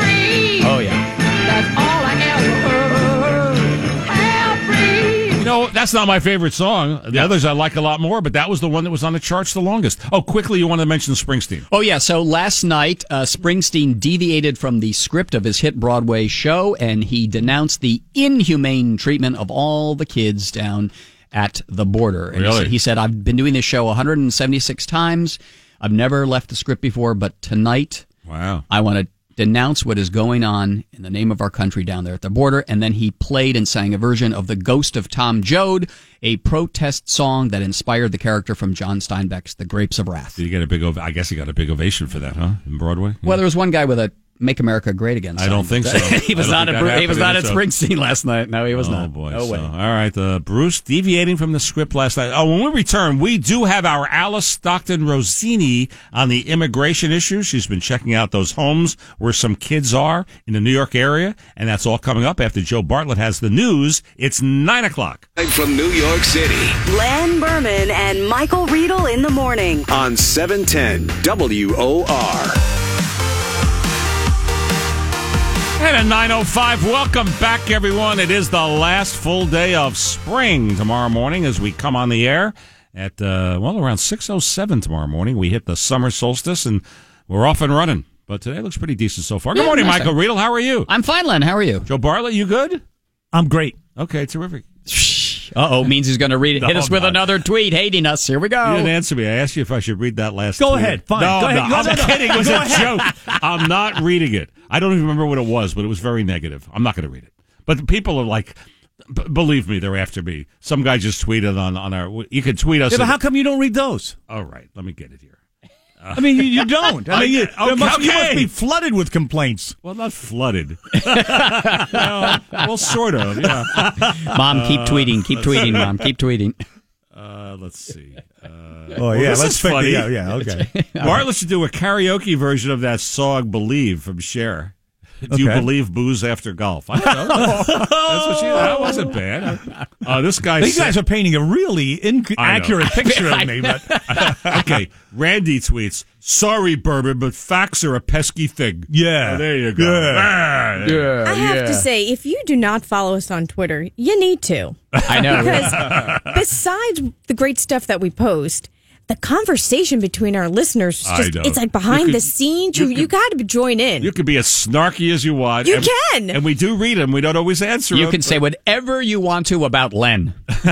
Oh, yeah. You know, that's not my favorite song. The others I like a lot more, but that was the one that was on the charts the longest. Oh, quickly, you want to mention Springsteen. Oh, yeah. So last night, uh, Springsteen deviated from the script of his hit Broadway show, and he denounced the inhumane treatment of all the kids down at the border. And Really? he, said, he said, I've been doing this show one hundred seventy-six times. I've never left the script before, but tonight Wow. I want to denounce what is going on in the name of our country down there at the border. And then he played and sang a version of The Ghost of Tom Joad, a protest song that inspired the character from John Steinbeck's The Grapes of Wrath. Did he get a big? Ov- I guess he got a big ovation for that, huh? In Broadway. Well, there was one guy with a "Make America Great Again" sign. I don't think so. he was I not don't at think that Bru- he was not at happened, Springsteen last night. No, he was oh, not. Boy, no so, way. all right, uh, Bruce, deviating from the script last night. Oh, when we return, we do have our Alice Stockton Rossini on the immigration issue. She's been checking out those homes where some kids are in the New York area, and that's all coming up after Joe Bartlett has the news. It's nine o'clock. From New York City Len Berman and Michael Riedel in the morning. on seven ten W O R. And at nine oh five, welcome back, everyone. It is the last full day of spring tomorrow morning as we come on the air at, uh, well, around six oh seven tomorrow morning. We hit the summer solstice, and we're off and running. But today looks pretty decent so far. Good Yeah, morning, nice Michael time. Riedel. How are you? I'm fine, Len. How are you? Joe Bartlett, you good? I'm great. Okay, terrific. Uh-oh, means he's going to read it. Hit No, us with I'm not. another tweet hating us. Here we You go. didn't answer me. I asked you if I should read that last Go tweet. ahead. Fine. No, Go ahead. no, Go- I'm no, no. kidding. It was Go a ahead. joke. I'm not reading it. I don't even remember what it was, but it was very negative. I'm not going to read it. But people are like, b- believe me, they're after me. Some guy just tweeted on, on our, you can tweet us. Yeah, but at- how come you don't read those? All right, let me get it here. I mean, you, you don't. I mean, you, Okay, there must, you must okay. be flooded with complaints. Well, not flooded. well, well, sort of, yeah. Mom, keep tweeting. Keep tweeting, Mom. Keep tweeting. Uh, let's see. Uh, Oh, yeah, this let's is figure- funny. yeah, yeah, okay. Bartlett should do a karaoke version of that song "Believe" from Cher. Do you Okay. believe booze after golf? I don't know. That's what she. That wasn't bad. Uh, this guy. These said- guys are painting a really I know. inaccurate picture of me. But okay, Randy tweets, "Sorry, Bourbon, but facts are a pesky thing." yeah, Oh, there you go. Yeah. Ah, there. I have to say, if you do not follow us on Twitter, you need to. I know. Because besides the great stuff that we post, the conversation between our listeners, is I just know. it's like You behind could- the scenes. You, you you, could- got to join in. You can be as snarky as you want. You and, can. and we do read them. We don't always answer You them. can say whatever you want to about Len. so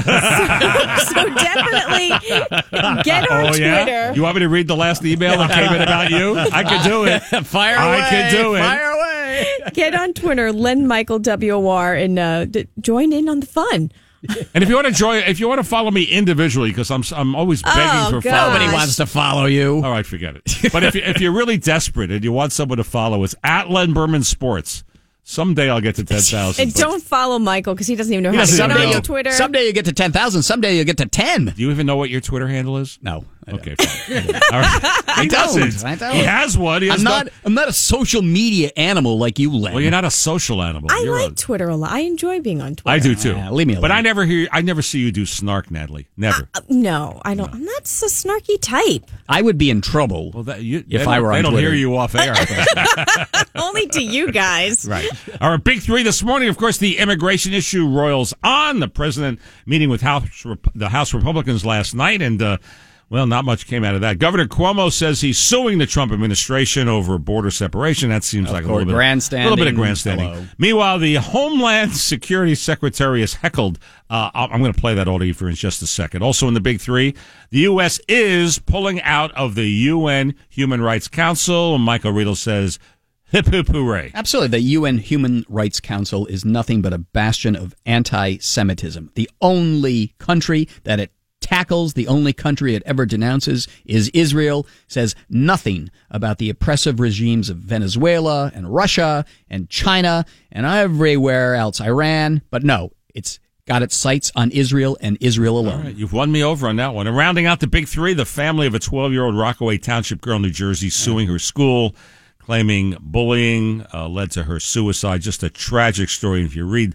definitely get on Oh, yeah? Twitter. You want me to read the last email that came in about you? I can do it. Fire I away. can do it. Fire away. Get on Twitter, Len Michael W O R, and uh, d- join in on the fun. And if you want to join, if you want to follow me individually, because I'm I'm always begging Oh, for gosh. followers. Nobody wants to follow you. All right, forget it. But if you, if you're really desperate and you want someone to follow, it's at Len Berman Sports. Someday I'll get to ten thousand. And don't follow Michael because he doesn't even know He how to doesn't get even on know. Twitter. Someday you get to ten thousand. Someday you get to ten. Do you even know what your Twitter handle is? No. I don't. Okay, fine. All right. He I doesn't. don't. I don't. He has one. He has I'm no- not. I'm not a social media animal like you, Len. Well, you're not a social animal. I You're like a- Twitter a lot. I enjoy being on Twitter. I do too. Yeah, leave me But alone. I never hear. I never see you do snark, Natalie. Never. Uh, no, I don't. I'm not so snarky type. I would be in trouble well, that, you, if they I don't- were on They don't Twitter. hear you off air. Only to you guys. Right. Our big three this morning, of course, the immigration issue roils on. The president meeting with House Rep- the House Republicans last night, and uh, well, not much came out of that. Governor Cuomo says he's suing the Trump administration over border separation. That seems Of like a course, little bit, grandstanding. a little bit of grandstanding. Hello. Meanwhile, the Homeland Security Secretary is heckled. Uh, I'm going to play that audio for in just a second. Also, in the big three, the U S is pulling out of the U N Human Rights Council. Michael Riedel says, "Hip hip hooray!" Absolutely. The U N Human Rights Council is nothing but a bastion of anti-Semitism. The only country that it tackles, the only country it ever denounces, is Israel. Says nothing about the oppressive regimes of Venezuela and Russia and China and everywhere else, Iran. But no, it's got its sights on Israel and Israel alone. All right, you've won me over on that one. And rounding out the big three, the family of a twelve-year-old Rockaway Township girl in New Jersey suing her school, claiming bullying uh, led to her suicide. Just a tragic story. If you read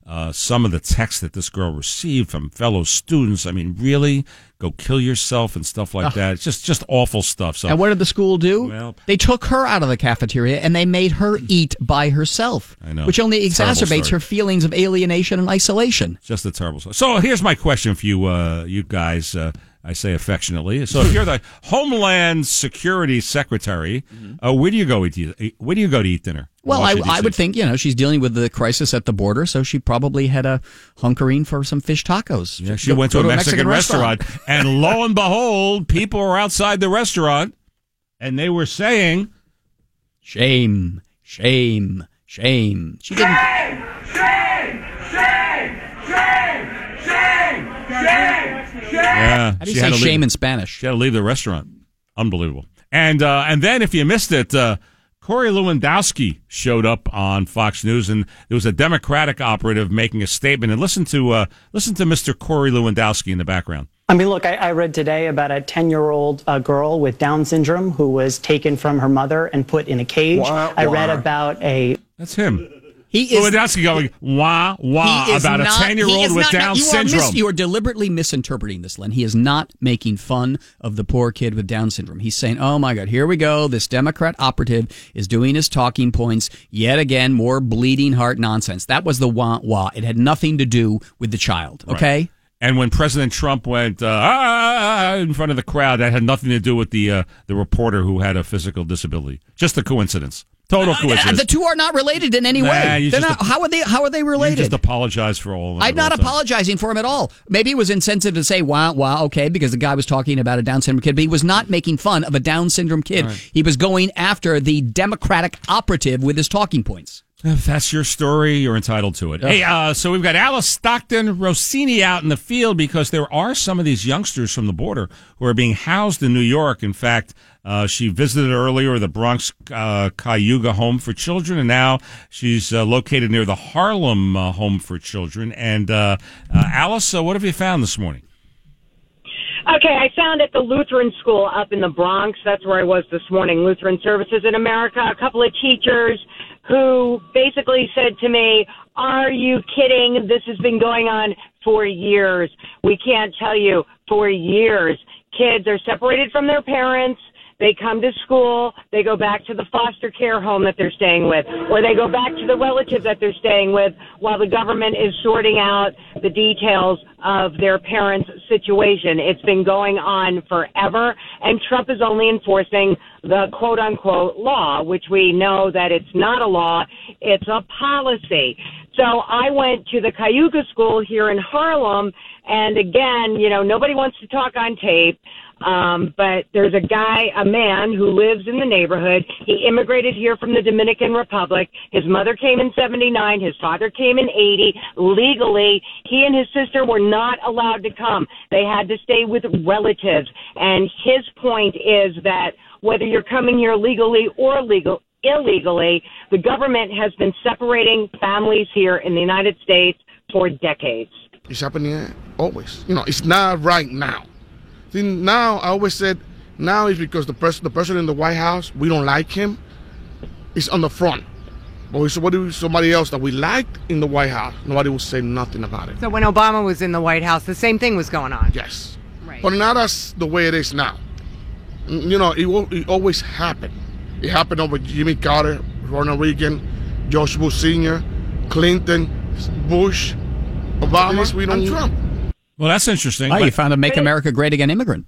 uh, some of the texts that this girl received from fellow students. I mean, really, go kill yourself and stuff like that. It's just just awful stuff. So, and what did the school do? Well, they took her out of the cafeteria and they made her eat by herself, I know. which only Terrible exacerbates story. her feelings of alienation and isolation. Just a terrible story. So here's my question for you, uh, you guys. Uh, I say affectionately. So if you're the Homeland Security Secretary, uh, where do you go eat? Where do you go to eat dinner? Well, I, Washington, I D C? would think, you know, she's dealing with the crisis at the border, so she probably had a hunkering for some fish tacos. Yeah, she Go- went to go a Mexican, restaurant, and lo and behold, people were outside the restaurant, and they were saying, "Shame, shame, shame." She didn't. Shame! Shame! Shame! Shame! Shame! Shame! "Yeah." How do you she say had to shame leave, in Spanish? She had to leave the restaurant. Unbelievable. And uh, and then if you missed it, uh, Corey Lewandowski showed up on Fox News, and there was a Democratic operative making a statement. And listen to uh, listen to Mister Corey Lewandowski in the background. I mean, look, I, I read today about a ten-year-old uh, girl with Down syndrome who was taken from her mother and put in a cage. Wah, I wah. read about a... That's him. He is Lewandowski going, wah, wah, He is about not- a he ten-year-old is with not- Down you are syndrome. mis- you are deliberately misinterpreting this, Len. He is not making fun of the poor kid with Down syndrome. He's saying, oh, my God, here we go. This Democrat operative is doing his talking points. Yet again, more bleeding heart nonsense. That was the wah, wah. It had nothing to do with the child, okay? Right. And when President Trump went uh, ah, in front of the crowd, that had nothing to do with the uh, the reporter who had a physical disability. Just a coincidence. Total coincidence. The two are not related in any Nah, way. you They're just not, ap- how are they? How are they You related? just apologize for all of it. I'm not all the time. apologizing for him at all. Maybe it was insensitive to say, wow, wow, okay, because the guy was talking about a Down syndrome kid, but he was not making fun of a Down syndrome kid. Right. He was going after the Democratic operative with his talking points. If that's your story, you're entitled to it. Ugh. Hey, uh, so we've got Alice Stockton Rossini out in the field because there are some of these youngsters from the border who are being housed in New York. In fact, uh, she visited earlier the Bronx uh, Cayuga Home for Children, and now she's uh, located near the Harlem uh, Home for Children. And uh, uh, Alice, uh, what have you found this morning? Okay, I found at the Lutheran School up in the Bronx. That's where I was this morning, Lutheran Services in America. A couple of teachers who basically said to me, are you kidding? This has been going on for years. We can't tell you, for years. Kids are separated from their parents. They come to school, they go back to the foster care home that they're staying with, or they go back to the relative that they're staying with while the government is sorting out the details of their parents' situation. It's been going on forever, and Trump is only enforcing the quote-unquote law, which we know that it's not a law, it's a policy. So I went to the Cayuga School here in Harlem, and again, you know, nobody wants to talk on tape. Um, but there's a guy, a man who lives in the neighborhood. He immigrated here from the Dominican Republic. His mother came in seventy-nine. His father came in eighty. Legally, he and his sister were not allowed to come. They had to stay with relatives. And his point is that whether you're coming here legally or legal, illegally, the government has been separating families here in the United States for decades. It's happening always. You know, it's not right now. See, now, I always said, now it's because the person, the person in the White House, we don't like him. It's on the front. But if somebody, somebody else that we liked in the White House, nobody will say nothing about it. So when Obama was in the White House, the same thing was going on? Yes. Right. But not as the way it is now. You know, it, will, it always happened. It happened over Jimmy Carter, Ronald Reagan, George Bush Senior, Clinton, Bush, Obama, we don't Trump. Well, that's interesting. Oh, but- you found a Make America Great Again immigrant.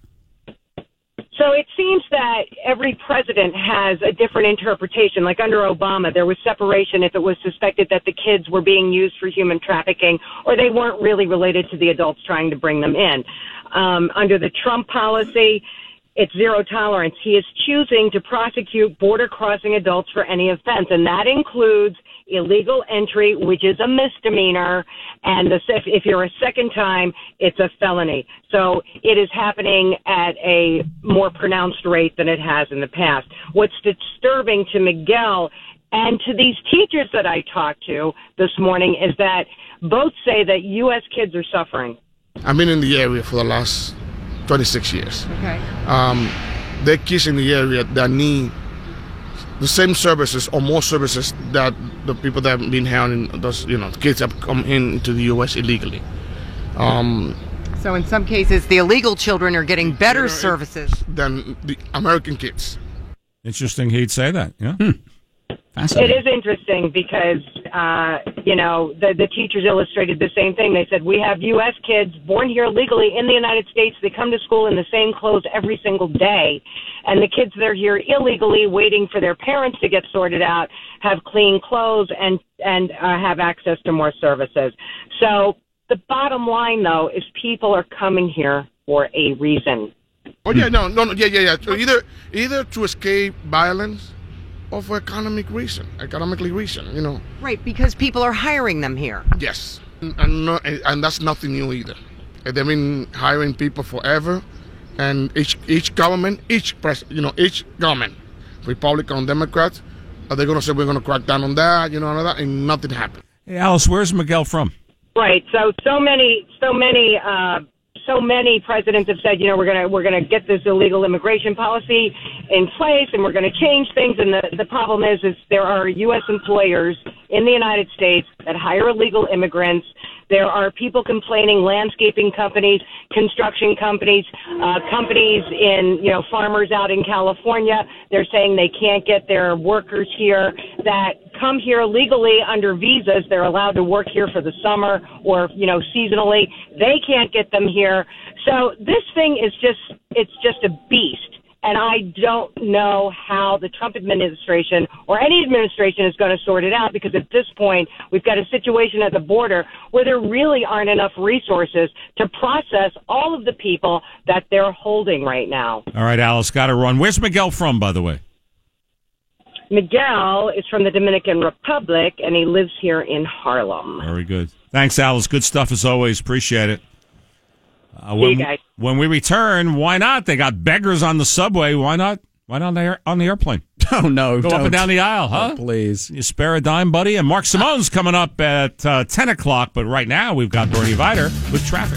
So it seems that every president has a different interpretation. Like under Obama, there was separation if it was suspected that the kids were being used for human trafficking or they weren't really related to the adults trying to bring them in. Um, under the Trump policy, it's zero tolerance. He is choosing to prosecute border-crossing adults for any offense, and that includes illegal entry, which is a misdemeanor, and the, if you're a second time, it's a felony. So it is happening at a more pronounced rate than it has in the past. What's disturbing to Miguel and to these teachers that I talked to this morning is that both say that U S kids are suffering. I've been in the area for the last twenty-six years. Okay. Um, there are kids in the area that need the same services or more services that the people that have been hounding those, you know, kids have come into the U S illegally. Um, So in some cases, the illegal children are getting better services than the American kids. Interesting he'd say that, yeah. It is interesting because, uh, you know, the, the teachers illustrated the same thing. They said, we have U S kids born here legally in the United States. They come to school in the same clothes every single day. And the kids that are here illegally waiting for their parents to get sorted out have clean clothes and, and uh, have access to more services. So the bottom line, though, is people are coming here for a reason. Oh, yeah, no, no, no, yeah, yeah, yeah. So either, either to escape violence or for economic reason, economically reason, you know. Right, because people are hiring them here. Yes, and, no, and that's nothing new either. They've been hiring people forever, and each each government, each pres, you know, each government, Republican, Democrats, are they going to say we're going to crack down on that, you know, and that, and nothing happened. Hey, Alice, where's Miguel from? Right. So so many so many uh, so many presidents have said, you know, we're gonna we're gonna get this illegal immigration policy in place, and we're gonna change things. And the the problem is, is there are U S employers in the United States that hire illegal immigrants. There are people complaining, landscaping companies, construction companies, uh, companies in, you know, farmers out in California. They're saying they can't get their workers here that come here legally under visas. They're allowed to work here for the summer or, you know, seasonally. They can't get them here. So this thing is just, it's just a beast. And I don't know how the Trump administration or any administration is going to sort it out, because at this point, we've got a situation at the border where there really aren't enough resources to process all of the people that they're holding right now. All right, Alice, got to run. Where's Miguel from, by the way? Miguel is from the Dominican Republic, and he lives here in Harlem. Very good. Thanks, Alice. Good stuff as always. Appreciate it. Uh, when, See you guys. When we return, why not? They got beggars on the subway. Why not? Why not on the, air, on the airplane? Oh, no. Go don't. up and down the aisle, huh? Oh, please. You spare a dime, buddy? And Mark Simone's coming up at uh, ten o'clock, but right now we've got Bernie Vider with traffic.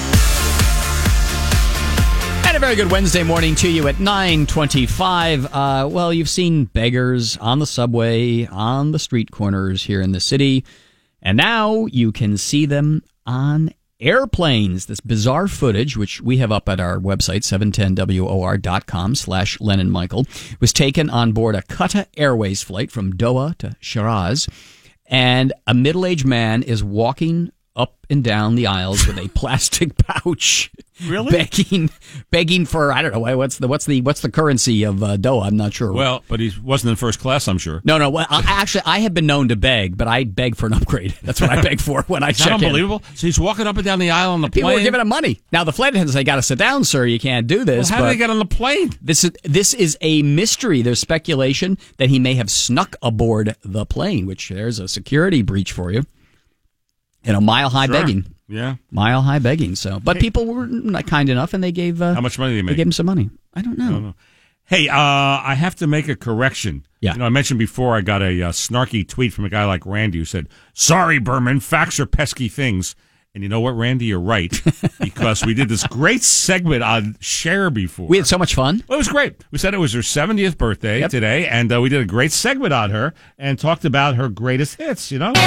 And a very good Wednesday morning to you at nine twenty-five. Uh, well, you've seen beggars on the subway, on the street corners here in the city, and now you can see them on airplanes. This bizarre footage, which we have up at our website, seven ten W O R dot com slash Lennon Michael, was taken on board a Qatar Airways flight from Doha to Shiraz, and a middle-aged man is walking up and down the aisles with a plastic pouch, really begging, begging for, I don't know, what's the what's the what's the currency of uh, Doha? I'm not sure. Well, but he wasn't in first class, I'm sure. No, no. Well, I, actually, I have been known to beg, but I beg for an upgrade. That's what I beg for when I Is check that in. unbelievable? So he's walking up and down the aisle on the People plane. were giving him money. Now the flight attendants say, "Got to sit down, sir. You can't do this." Well, how but did they get on the plane? This is this is a mystery. There's speculation that he may have snuck aboard the plane, which there's a security breach for you. You know, mile high Sure. begging. Yeah. Mile high begging. So, but people were not kind enough, and they gave uh, How much money did they make? They gave him some money. I don't know. I don't know. Hey, uh, I have to make a correction. Yeah. You know, I mentioned before I got a uh, snarky tweet from a guy like Randy who said, "Sorry, Berman, facts are pesky things." And you know what, Randy? You're right, because we did this great segment on Cher before. We had so much fun. Well, it was great. We said it was her seventieth birthday Yep. today, and uh, we did a great segment on her and talked about her greatest hits, you know?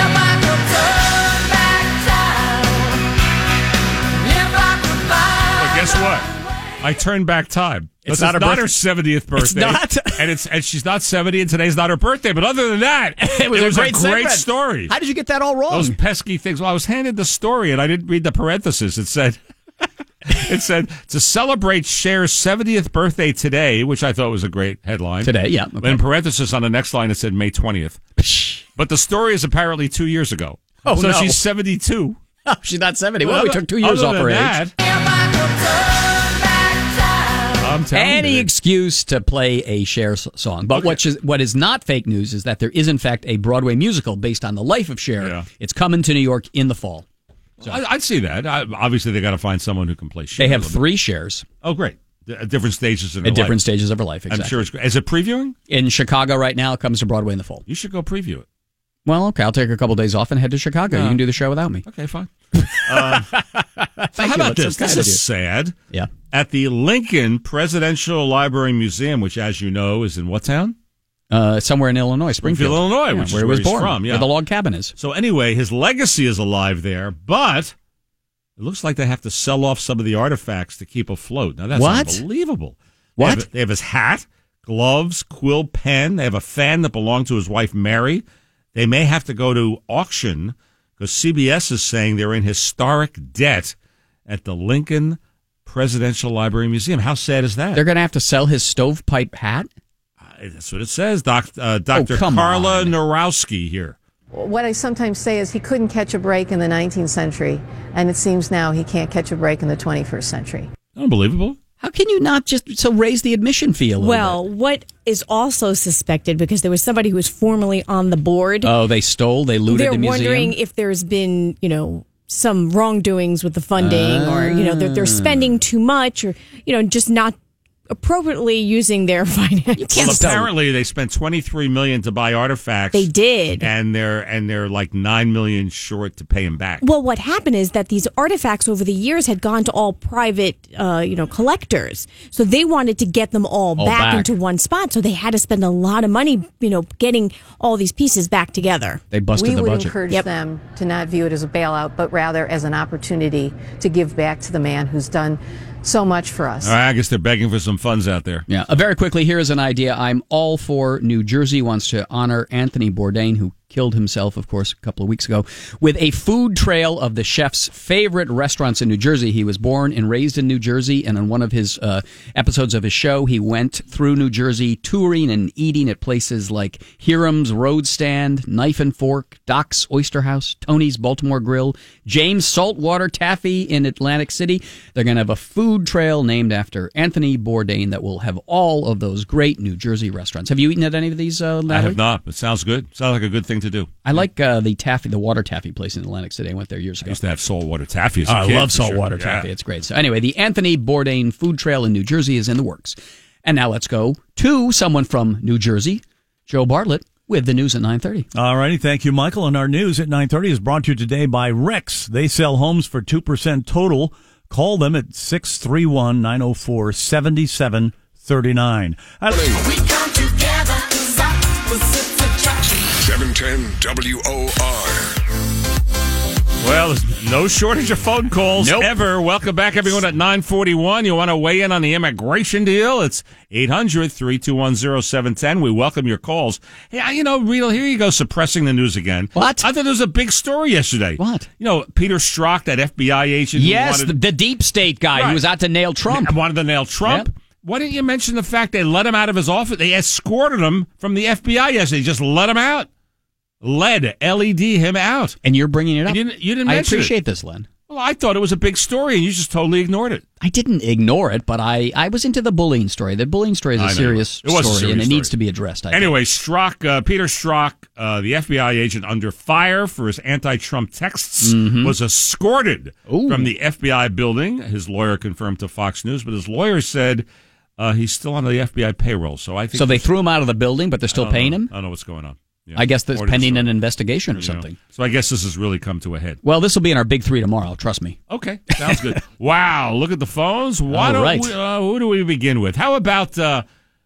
Well, guess what? I turned back time. It's It's not not, her not birth- her seventieth birthday. not? and it's and she's not seventy, and today's not her birthday. But other than that, It was a great great segment. story. How did you get that all wrong? Those pesky things. Well, I was handed the story, and I didn't read the parenthesis. It said, it said, to celebrate Cher's seventieth birthday today, which I thought was a great headline. Today, yeah, okay. In parenthesis on the next line, it said May twentieth. But the story is apparently two years ago. Oh, so no. she's seventy-two. Oh, she's not seventy. Well, we took two years other off than her age. that, I'm telling Any you. excuse to play a Cher s- song. But what is, what is not fake news is that there is, in fact, a Broadway musical based on the life of Cher. Yeah. It's coming to New York in the fall. So I, I'd see that. I, obviously, they got to find someone who can play Cher. they have three Chers Oh, great. At different stages in her at different life. stages of her life. Exactly. I'm sure it's great. Is it previewing? In Chicago right now. It comes to Broadway in the fall. You should go preview it. Well, okay. I'll take a couple days off and head to Chicago. Yeah. You can do the show without me. Okay, fine. Uh, so Thank how you. about That's this? so kind This of is you. sad. Yeah. At the Lincoln Presidential Library Museum, which, as you know, is in what town? Uh, somewhere in Illinois, Springfield, Springfield, Illinois, yeah, which where is he was where he's born, from, yeah. where the log cabin is. So anyway, his legacy is alive there, but it looks like they have to sell off some of the artifacts to keep afloat. Now that's What? unbelievable. What? They have, they have his hat, gloves, quill pen. They have a fan that belonged to his wife Mary. They may have to go to auction because C B S is saying they're in historic debt at the Lincoln Presidential Library Museum. How sad is that? They're going to have to sell his stovepipe hat? That's what it says. Doc, uh, Doctor Oh, come Carla on. Norowski here. What I sometimes say is he couldn't catch a break in the nineteenth century, and it seems now he can't catch a break in the twenty-first century. Unbelievable. How can you not just so raise the admission fee a little Well, what is also suspected, because there was somebody who was formerly on the board. bit? Oh, they stole, they looted They're the museum? wondering if there's been, you know, some wrongdoings with the funding, or, you know, they're, they're spending too much, or, you know, just not appropriately using their finances. Well, apparently they spent twenty-three million dollars to buy artifacts. They did. And they're and they're like nine million dollars short to pay him back. Well, what happened is that these artifacts over the years had gone to all private, uh, you know, collectors. So they wanted to get them all, All back, back. into one spot. So they had to spend a lot of money, you know, getting all these pieces back together. They busted we the would budget. encourage Yep. them to not view it as a bailout, but rather as an opportunity to give back to the man who's done so much for us. All right, I guess they're begging for some funds out there. Yeah. Uh, very quickly, here is an idea. I'm all for New Jersey wants to honor Anthony Bourdain, who killed himself, of course, a couple of weeks ago, with a food trail of the chef's favorite restaurants in New Jersey. He was born and raised in New Jersey, and on one of his uh, episodes of his show, he went through New Jersey touring and eating at places like Hiram's Road Stand, Knife and Fork, Doc's Oyster House, Tony's Baltimore Grill, James Saltwater Taffy in Atlantic City. They're going to have a food trail named after Anthony Bourdain that will have all of those great New Jersey restaurants. Have you eaten at any of these, uh, Natalie? I have not, but sounds good. Sounds like a good thing to do. I like uh, the taffy, the water taffy place in Atlantic City. I went there years ago. I used to have saltwater taffy as a Oh, I kid, love for sure. saltwater Yeah. taffy. It's great. So anyway, the Anthony Bourdain Food Trail in New Jersey is in the works. And now let's go to someone from New Jersey, Joe Bartlett, with the news at nine thirty. All righty. Thank you, Michael. And our news at nine thirty is brought to you today by Rex. They sell homes for two percent total. Call them at six three one, nine oh four, seven seven three nine. We come together, seven ten W O R. Well, there's no shortage of phone calls Nope. ever. Welcome back, everyone, at nine forty-one. You want to weigh in on the immigration deal? It's eight hundred, three two one, oh seven one oh. We welcome your calls. Hey, I- you know, Riedel, here you go, suppressing the news again. What? I thought there was a big story yesterday. What? You know, Peter Strzok, that F B I agent. who Yes, wanted- the, the deep state guy Right. who was out to nail Trump. wanted to nail Trump. Yep. Why didn't you mention the fact they let him out of his office? They escorted him from the F B I yesterday. Just let him out. Led, L E D him out. And you're bringing it up. You didn't, you didn't I mention appreciate it. this, Len. Well, I thought it was a big story, and you just totally ignored it. I didn't ignore it, but I, I was into the bullying story. The bullying story is I a know. serious It was a story, serious and it story. needs to be addressed. I think. Anyway, Strzok, uh, Peter Strzok, uh, the F B I agent under fire for his anti-Trump texts, Mhm. was escorted Ooh. from the F B I building. His lawyer confirmed to Fox News, but his lawyer said uh, he's still on the F B I payroll. So I think So they threw him out of the building, but they're I still don't paying know. him? I don't know what's going on. Yeah. I guess that's More to the pending story. an investigation or You know. something. So I guess this has really come to a head. Well, this will be in our big three tomorrow. Trust me. Okay, sounds good. Wow, look at the phones. Why All don't right. we, uh, who do we begin with? How about uh,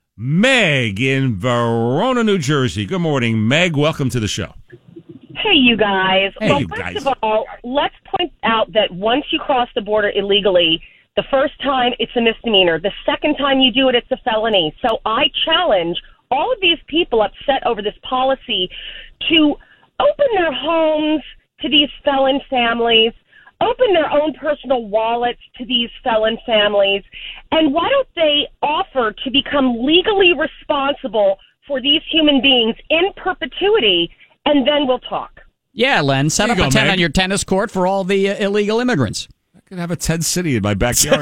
Meg in Verona, New Jersey? Good morning, Meg. Welcome to the show. Hey, you guys. Hey, well, you first guys. of all, let's point out that once you cross the border illegally, the first time it's a misdemeanor. The second time you do it, it's a felony. So I challenge all of these people upset over this policy to open their homes to these felon families, open their own personal wallets to these felon families, and why don't they offer to become legally responsible for these human beings in perpetuity, and then we'll talk. Yeah, Len, set There up you a go, tent Meg. on your tennis court for all the uh, illegal immigrants. I could have a tent city in my backyard.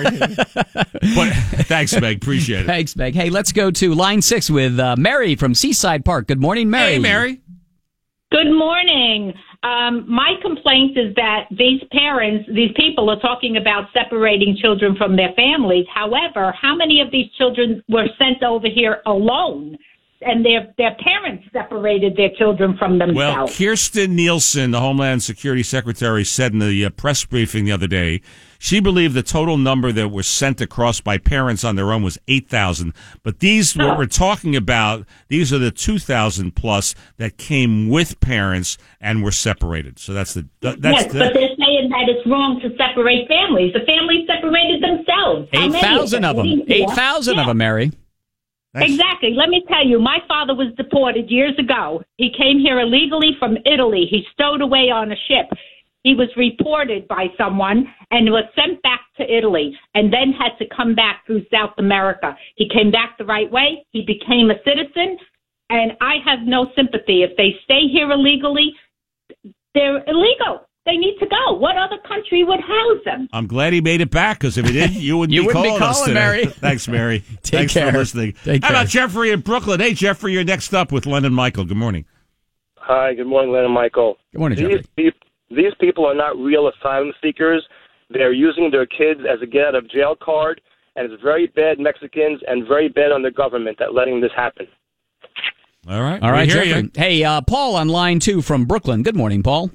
But thanks, Meg. Appreciate it. Thanks, Meg. Hey, let's go to line six with uh, Mary from Seaside Park. Good morning, Mary. Hey, Mary. Good morning. Um, my complaint is that these parents, these people are talking about separating children from their families. However, how many of these children were sent over here alone? and their their parents separated their children from themselves. Well, Kirstjen Nielsen, the Homeland Security Secretary, said in the uh, press briefing the other day, she believed the total number that were sent across by parents on their own was eight thousand. But these, oh. what we're talking about, these are the two thousand plus that came with parents and were separated. So that's the... That's yes, the, but they're saying that it's wrong to separate families. The families separated themselves. eight thousand of them. eight thousand yeah. of them, Mary. Thanks. Exactly. Let me tell you, my father was deported years ago. He came here illegally from Italy. He stowed away on a ship. He was reported by someone and was sent back to Italy and then had to come back through South America. He came back the right way. He became a citizen, and I have no sympathy. If they stay here illegally, they're illegal. They need to go. What other country would house them? I'm glad he made it back, because if he didn't, you wouldn't you be wouldn't calling be us calling, today. Mary. Thanks, Mary. Take Thanks care. for listening. Take How care. about Jeffrey in Brooklyn? Hey, Jeffrey, you're next up with Len and Michael. Good morning. Hi, good morning, Len and Michael. Good morning, these Jeffrey. Peop- these people are not real asylum seekers. They're using their kids as a get-out-of-jail card, and it's very bad Mexicans and very bad on the government at letting this happen. All right. All we right, hear Jeffrey. you. Hey, uh, Paul on line two from Brooklyn. Good morning, Paul.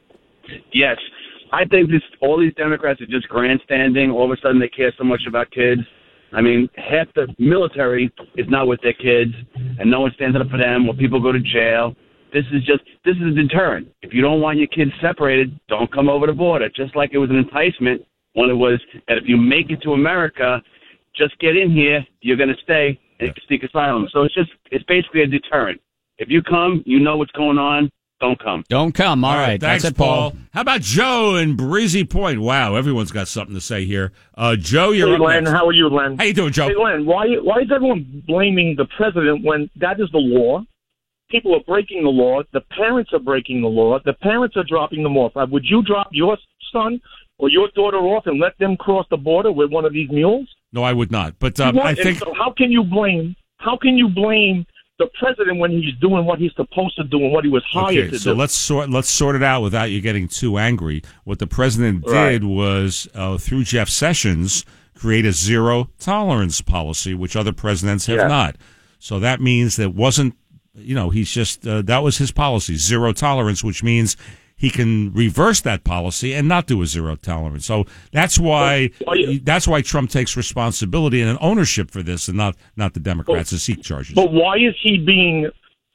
Yes. I think this all these Democrats are just grandstanding. All of a sudden they care so much about kids. I mean, half the military is not with their kids, and no one stands up for them, or people go to jail. This is just, this is a deterrent. If you don't want your kids separated, don't come over the border. Just like it was an enticement when it was that if you make it to America, just get in here, you're going to stay and seek asylum. So it's just, it's basically a deterrent. If you come, you know what's going on. Don't come. Don't come. All, All right. right, thanks, That's it, Paul. How about Joe in Breezy Point? Wow, everyone's got something to say here. Uh, Joe, you're Hey, up Len, next. how are you, Len? How you doing, Joe? Hey, Len, why, why is everyone blaming the president when that is the law? People are breaking the law. The parents are breaking the law. The parents are dropping them off. Uh, would you drop your son or your daughter off and let them cross the border with one of these mules? No, I would not. But um, You want- I think... and so how can you blame? How can you blame the president when he's doing what he's supposed to do and what he was hired Okay, to so do? let's sort let's sort it out without you getting too angry. What the president Right. did was, uh, through Jeff Sessions, create a zero tolerance policy, which other presidents have Yeah. not. So that means that wasn't, you know, he's just uh, that was his policy, zero tolerance, which means he can reverse that policy and not do a zero tolerance. So that's why that's why Trump takes responsibility and an ownership for this, and not not the Democrats to seek charges. But why is he being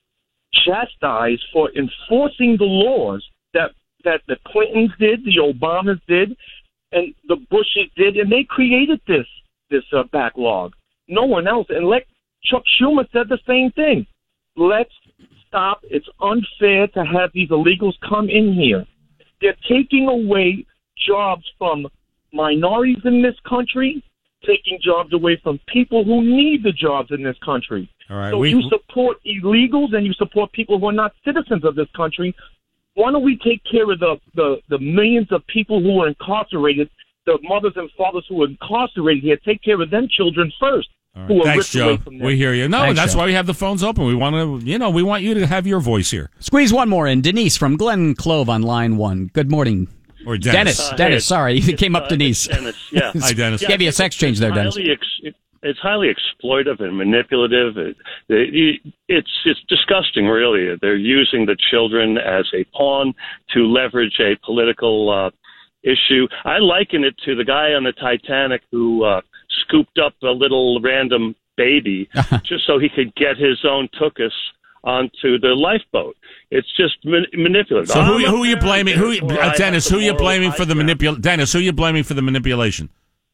chastised for enforcing the laws that that the Clintons did, the Obamas did, and the Bushes did, and they created this this uh, backlog? No one else. And let Chuck Schumer said the same thing. Let's stop. It's unfair to have these illegals come in here. They're taking away jobs from minorities in this country, taking jobs away from people who need the jobs in this country. All right, so we- you support illegals and you support people who are not citizens of this country. Why don't we take care of the, the, the millions of people who are incarcerated, the mothers and fathers who are incarcerated here, take care of them children first. All Who right. are Thanks, ripped away Joe. from them. We hear you. No, Thanks, that's Joe. why we have the phones open. We want to, you know, we want you to have your voice here. Squeeze one more in. Denise from Glen Clove on line one. Good morning. Or Dennis. Dennis. Dennis, Uh, Dennis hey, sorry. You it's, came up uh, Denise. it's Dennis, yeah. Hi, Dennis. Gave you a sex change there, Dennis. Highly ex- it's highly exploitive and manipulative. It, it, it's it's disgusting, really. They're using the children as a pawn to leverage a political uh, issue. I liken it to the guy on the Titanic who uh, scooped up a little random baby just so he could get his own tuchus onto the lifeboat. It's just man- manipulative. So who, I'm who are you blaming? Who, Therefore, I uh, have Dennis? the Who are you moral blaming high for the ground. manipul? Dennis, who are you blaming for the manipulation?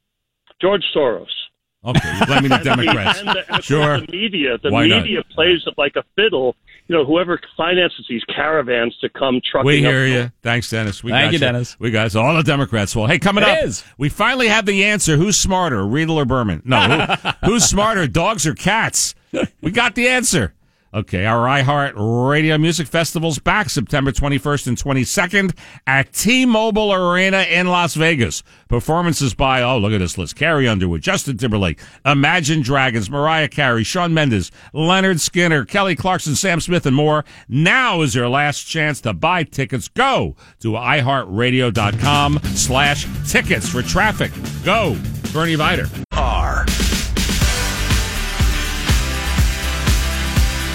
George Soros. Okay, you're blaming the And Democrats. and the, and of course Sure. The media, the Why not? media plays it like a fiddle. You know, whoever finances these caravans to come trucking We up hear the- you. Thanks, Dennis. We Thank got you, Dennis. We got all the Democrats. Well, hey, coming It up, is. we finally have the answer. Who's smarter, Riedel or Berman? No, who, who's smarter, dogs or cats? We got the answer. Okay, our iHeart Radio Music Festival's back September twenty-first and twenty-second at T-Mobile Arena in Las Vegas. Performances by, oh, look at this list. Carrie Underwood, Justin Timberlake, Imagine Dragons, Mariah Carey, Shawn Mendes, Leonard Skinner, Kelly Clarkson, Sam Smith, and more. Now is your last chance to buy tickets. Go to iHeartRadio.com slash tickets for traffic. Go, Bernie Vider. R.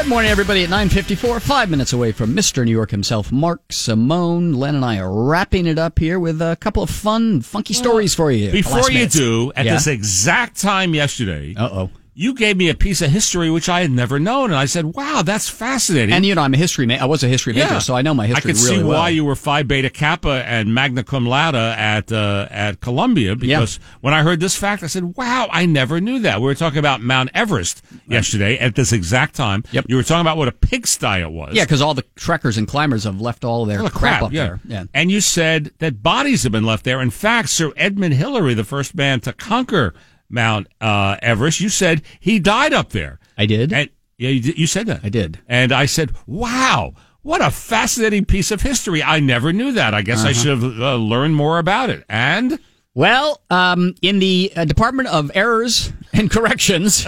Good morning, everybody. At nine fifty-four, five minutes away from Mister New York himself, Mark Simone. Len and I are wrapping it up here with a couple of fun, funky stories for you. Before you minutes. do, at yeah? this exact time yesterday, uh-oh, you gave me a piece of history which I had never known, and I said, wow, that's fascinating. And, you know, I'm a history ma- I was a history major, Yeah. so I know my history I could really see well. why you were Phi Beta Kappa and magna cum laude at uh, at Columbia, because Yeah. when I heard this fact, I said, wow, I never knew that. We were talking about Mount Everest yesterday at this exact time. Yep. You were talking about what a pigsty it was. Yeah, because all the trekkers and climbers have left all their All the crap, crap, up yeah. there. Yeah. And you said that bodies have been left there. In fact, Sir Edmund Hillary, the first man to conquer Mount uh, Everest, you said he died up there. I did? And, yeah, you, did, you said that. I did. And I said, wow, what a fascinating piece of history. I never knew that. I guess Uh-huh. I should have uh, learned more about it. And? Well, um, in the uh, Department of Errors and Corrections,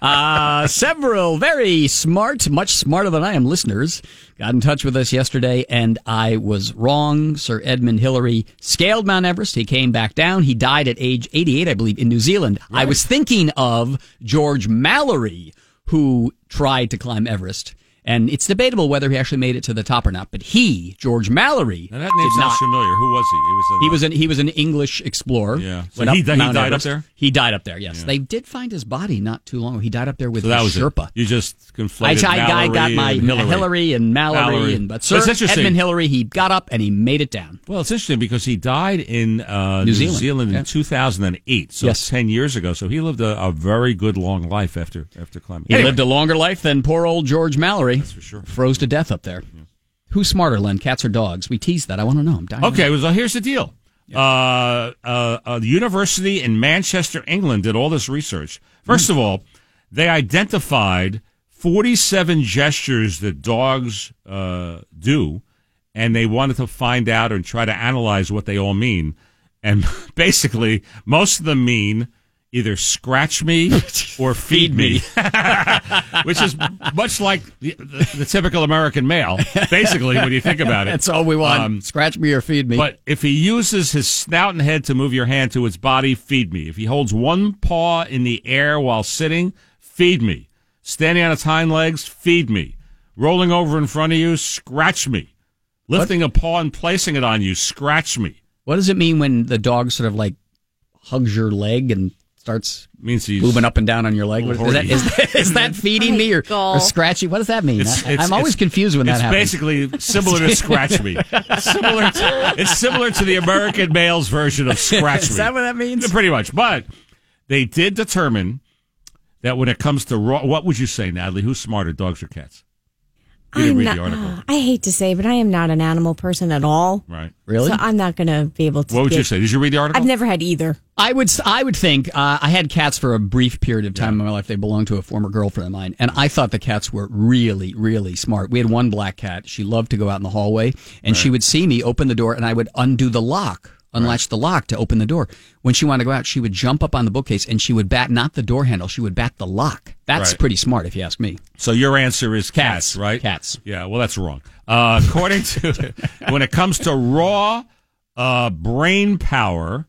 uh, several very smart, much smarter than I am listeners got in touch with us yesterday, and I was wrong. Sir Edmund Hillary scaled Mount Everest. He came back down. He died at age eighty-eight, I believe, in New Zealand. Right. I was thinking of George Mallory, who tried to climb Everest. And it's debatable whether he actually made it to the top or not. But he, George Mallory, Now that name did sounds not. familiar. Who was he? He was, a, He was an he was an English explorer. Yeah. So Went he, up di- he Mount died Everest. up there? He died up there. Yes, Yeah. they did find his body not too long ago. He died up there with So that his was Sherpa. it. You just conflated I, I, I got Mallory my and Hillary. Hillary and Mallory, Mallory. and but But Sir it's interesting. Edmund Hillary, he got up and he made it down. Well, it's interesting because he died in uh, New New, Zealand. Zealand, Yeah. in two thousand eight, so Yes. ten years ago. So he lived a, a very good long life after after climbing. He Anyway, lived a longer life than poor old George Mallory. That's for sure. Froze to death up there. Who's smarter, Len? Cats or dogs? We teased that. I want to know. I'm dying. Okay, well, so here's the deal. Uh, uh, uh, the university in Manchester, England, did all this research. First of all, they identified forty-seven gestures that dogs uh, do, and they wanted to find out and try to analyze what they all mean. And basically, most of them mean either scratch me or feed me, which is much like the, the, the typical American male, basically, when you think about it. That's all we want. Um, Scratch me or feed me. But if he uses his snout and head to move your hand to its body, feed me. If he holds one paw in the air while sitting, feed me. Standing on its hind legs, feed me. Rolling over in front of you, scratch me. Lifting a paw and placing it on you, scratch me. What does it mean when the dog sort of like hugs your leg and starts means he's moving up and down on your leg? Is that, is that, is that feeding me or, or scratching? What does that mean? It's- I, it's- I'm always it's- confused when that it's happens. basically similar to scratch me. It's similar to, it's similar to the American male's version of scratch me. Is that what that means? Pretty much. But they did determine that when it comes to raw, what would you say, Natalie? Who's smarter, dogs or cats? You didn't I'm read not, the article. uh, I hate to say, but I am not an animal person at all. Right. Really? So I'm not going to be able to. What would you give- say? Did you read the article? I've never had either. I would I would think uh, I had cats for a brief period of time in my life. They belonged to a former girlfriend of mine, and I thought the cats were really, really smart. We had one black cat. She loved to go out in the hallway, and she would see me open the door, and I would undo the lock, unlatch the lock to open the door. When she wanted to go out, she would jump up on the bookcase, and she would bat not the door handle, she would bat the lock. That's Right. pretty smart, if you ask me. So your answer is cats, Cats. right? Cats. Yeah, well, that's wrong. Uh, according to, when it comes to raw uh, brain power,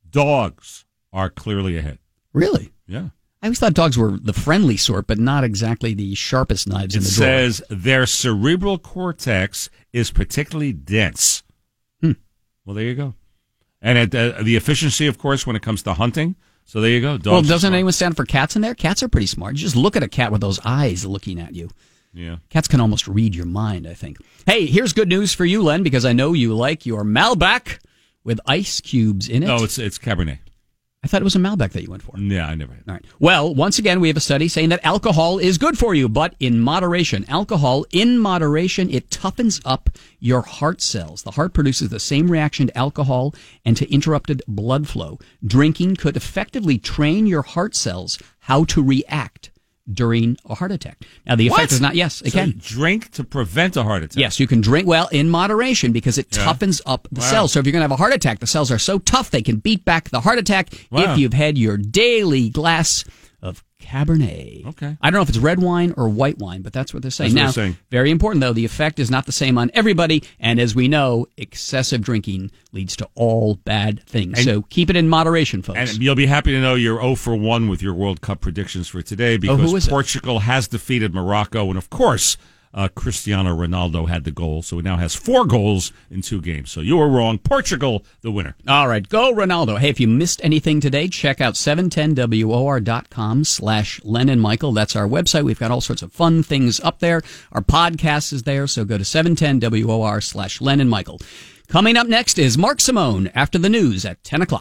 dogs are clearly ahead. Really? Yeah. I always thought dogs were the friendly sort, but not exactly the sharpest knives It in the drawer. says their cerebral cortex is particularly dense. Hmm. Well, there you go. And it, uh, the efficiency, of course, when it comes to hunting. So there you go. Dogs Well, are doesn't smart. anyone stand for cats in there? Cats are pretty smart. You just look at a cat with those eyes looking at you. Yeah. Cats can almost read your mind, I think. Hey, here's good news for you, Len, because I know you like your Malbec with ice cubes in it. No, it's it's Cabernet. I thought it was a Malbec that you went for. Yeah, I never had. All right. Well, once again, we have a study saying that alcohol is good for you, but in moderation. Alcohol, in moderation, it toughens up your heart cells. The heart produces the same reaction to alcohol and to interrupted blood flow. Drinking could effectively train your heart cells how to react during a heart attack. Now, the effect What? is not, yes, it So can. you drink to prevent a heart attack. Yes, you can drink, well, in moderation, because it Yeah. toughens up the Wow. cells. So if you're going to have a heart attack, the cells are so tough they can beat back the heart attack Wow. if you've had your daily glass of Cabernet. Okay. I don't know if it's red wine or white wine, but that's what they're saying. That's what now, they're saying. very important, though, the effect is not the same on everybody. And as we know, excessive drinking leads to all bad things. And- so keep it in moderation, folks. And you'll be happy to know you're zero for one with your World Cup predictions for today because Oh, who is it? Portugal has defeated Morocco. And, of course, uh, Cristiano Ronaldo had the goal. So he now has four goals in two games. So you were wrong. Portugal, the winner. All right, go Ronaldo. Hey, if you missed anything today, check out seven ten W O R dot com slash Len and Michael. That's our website. We've got all sorts of fun things up there. Our podcast is there, so go to seven ten W O R slash Len and Michael. Coming up next is Mark Simone after the news at ten o'clock.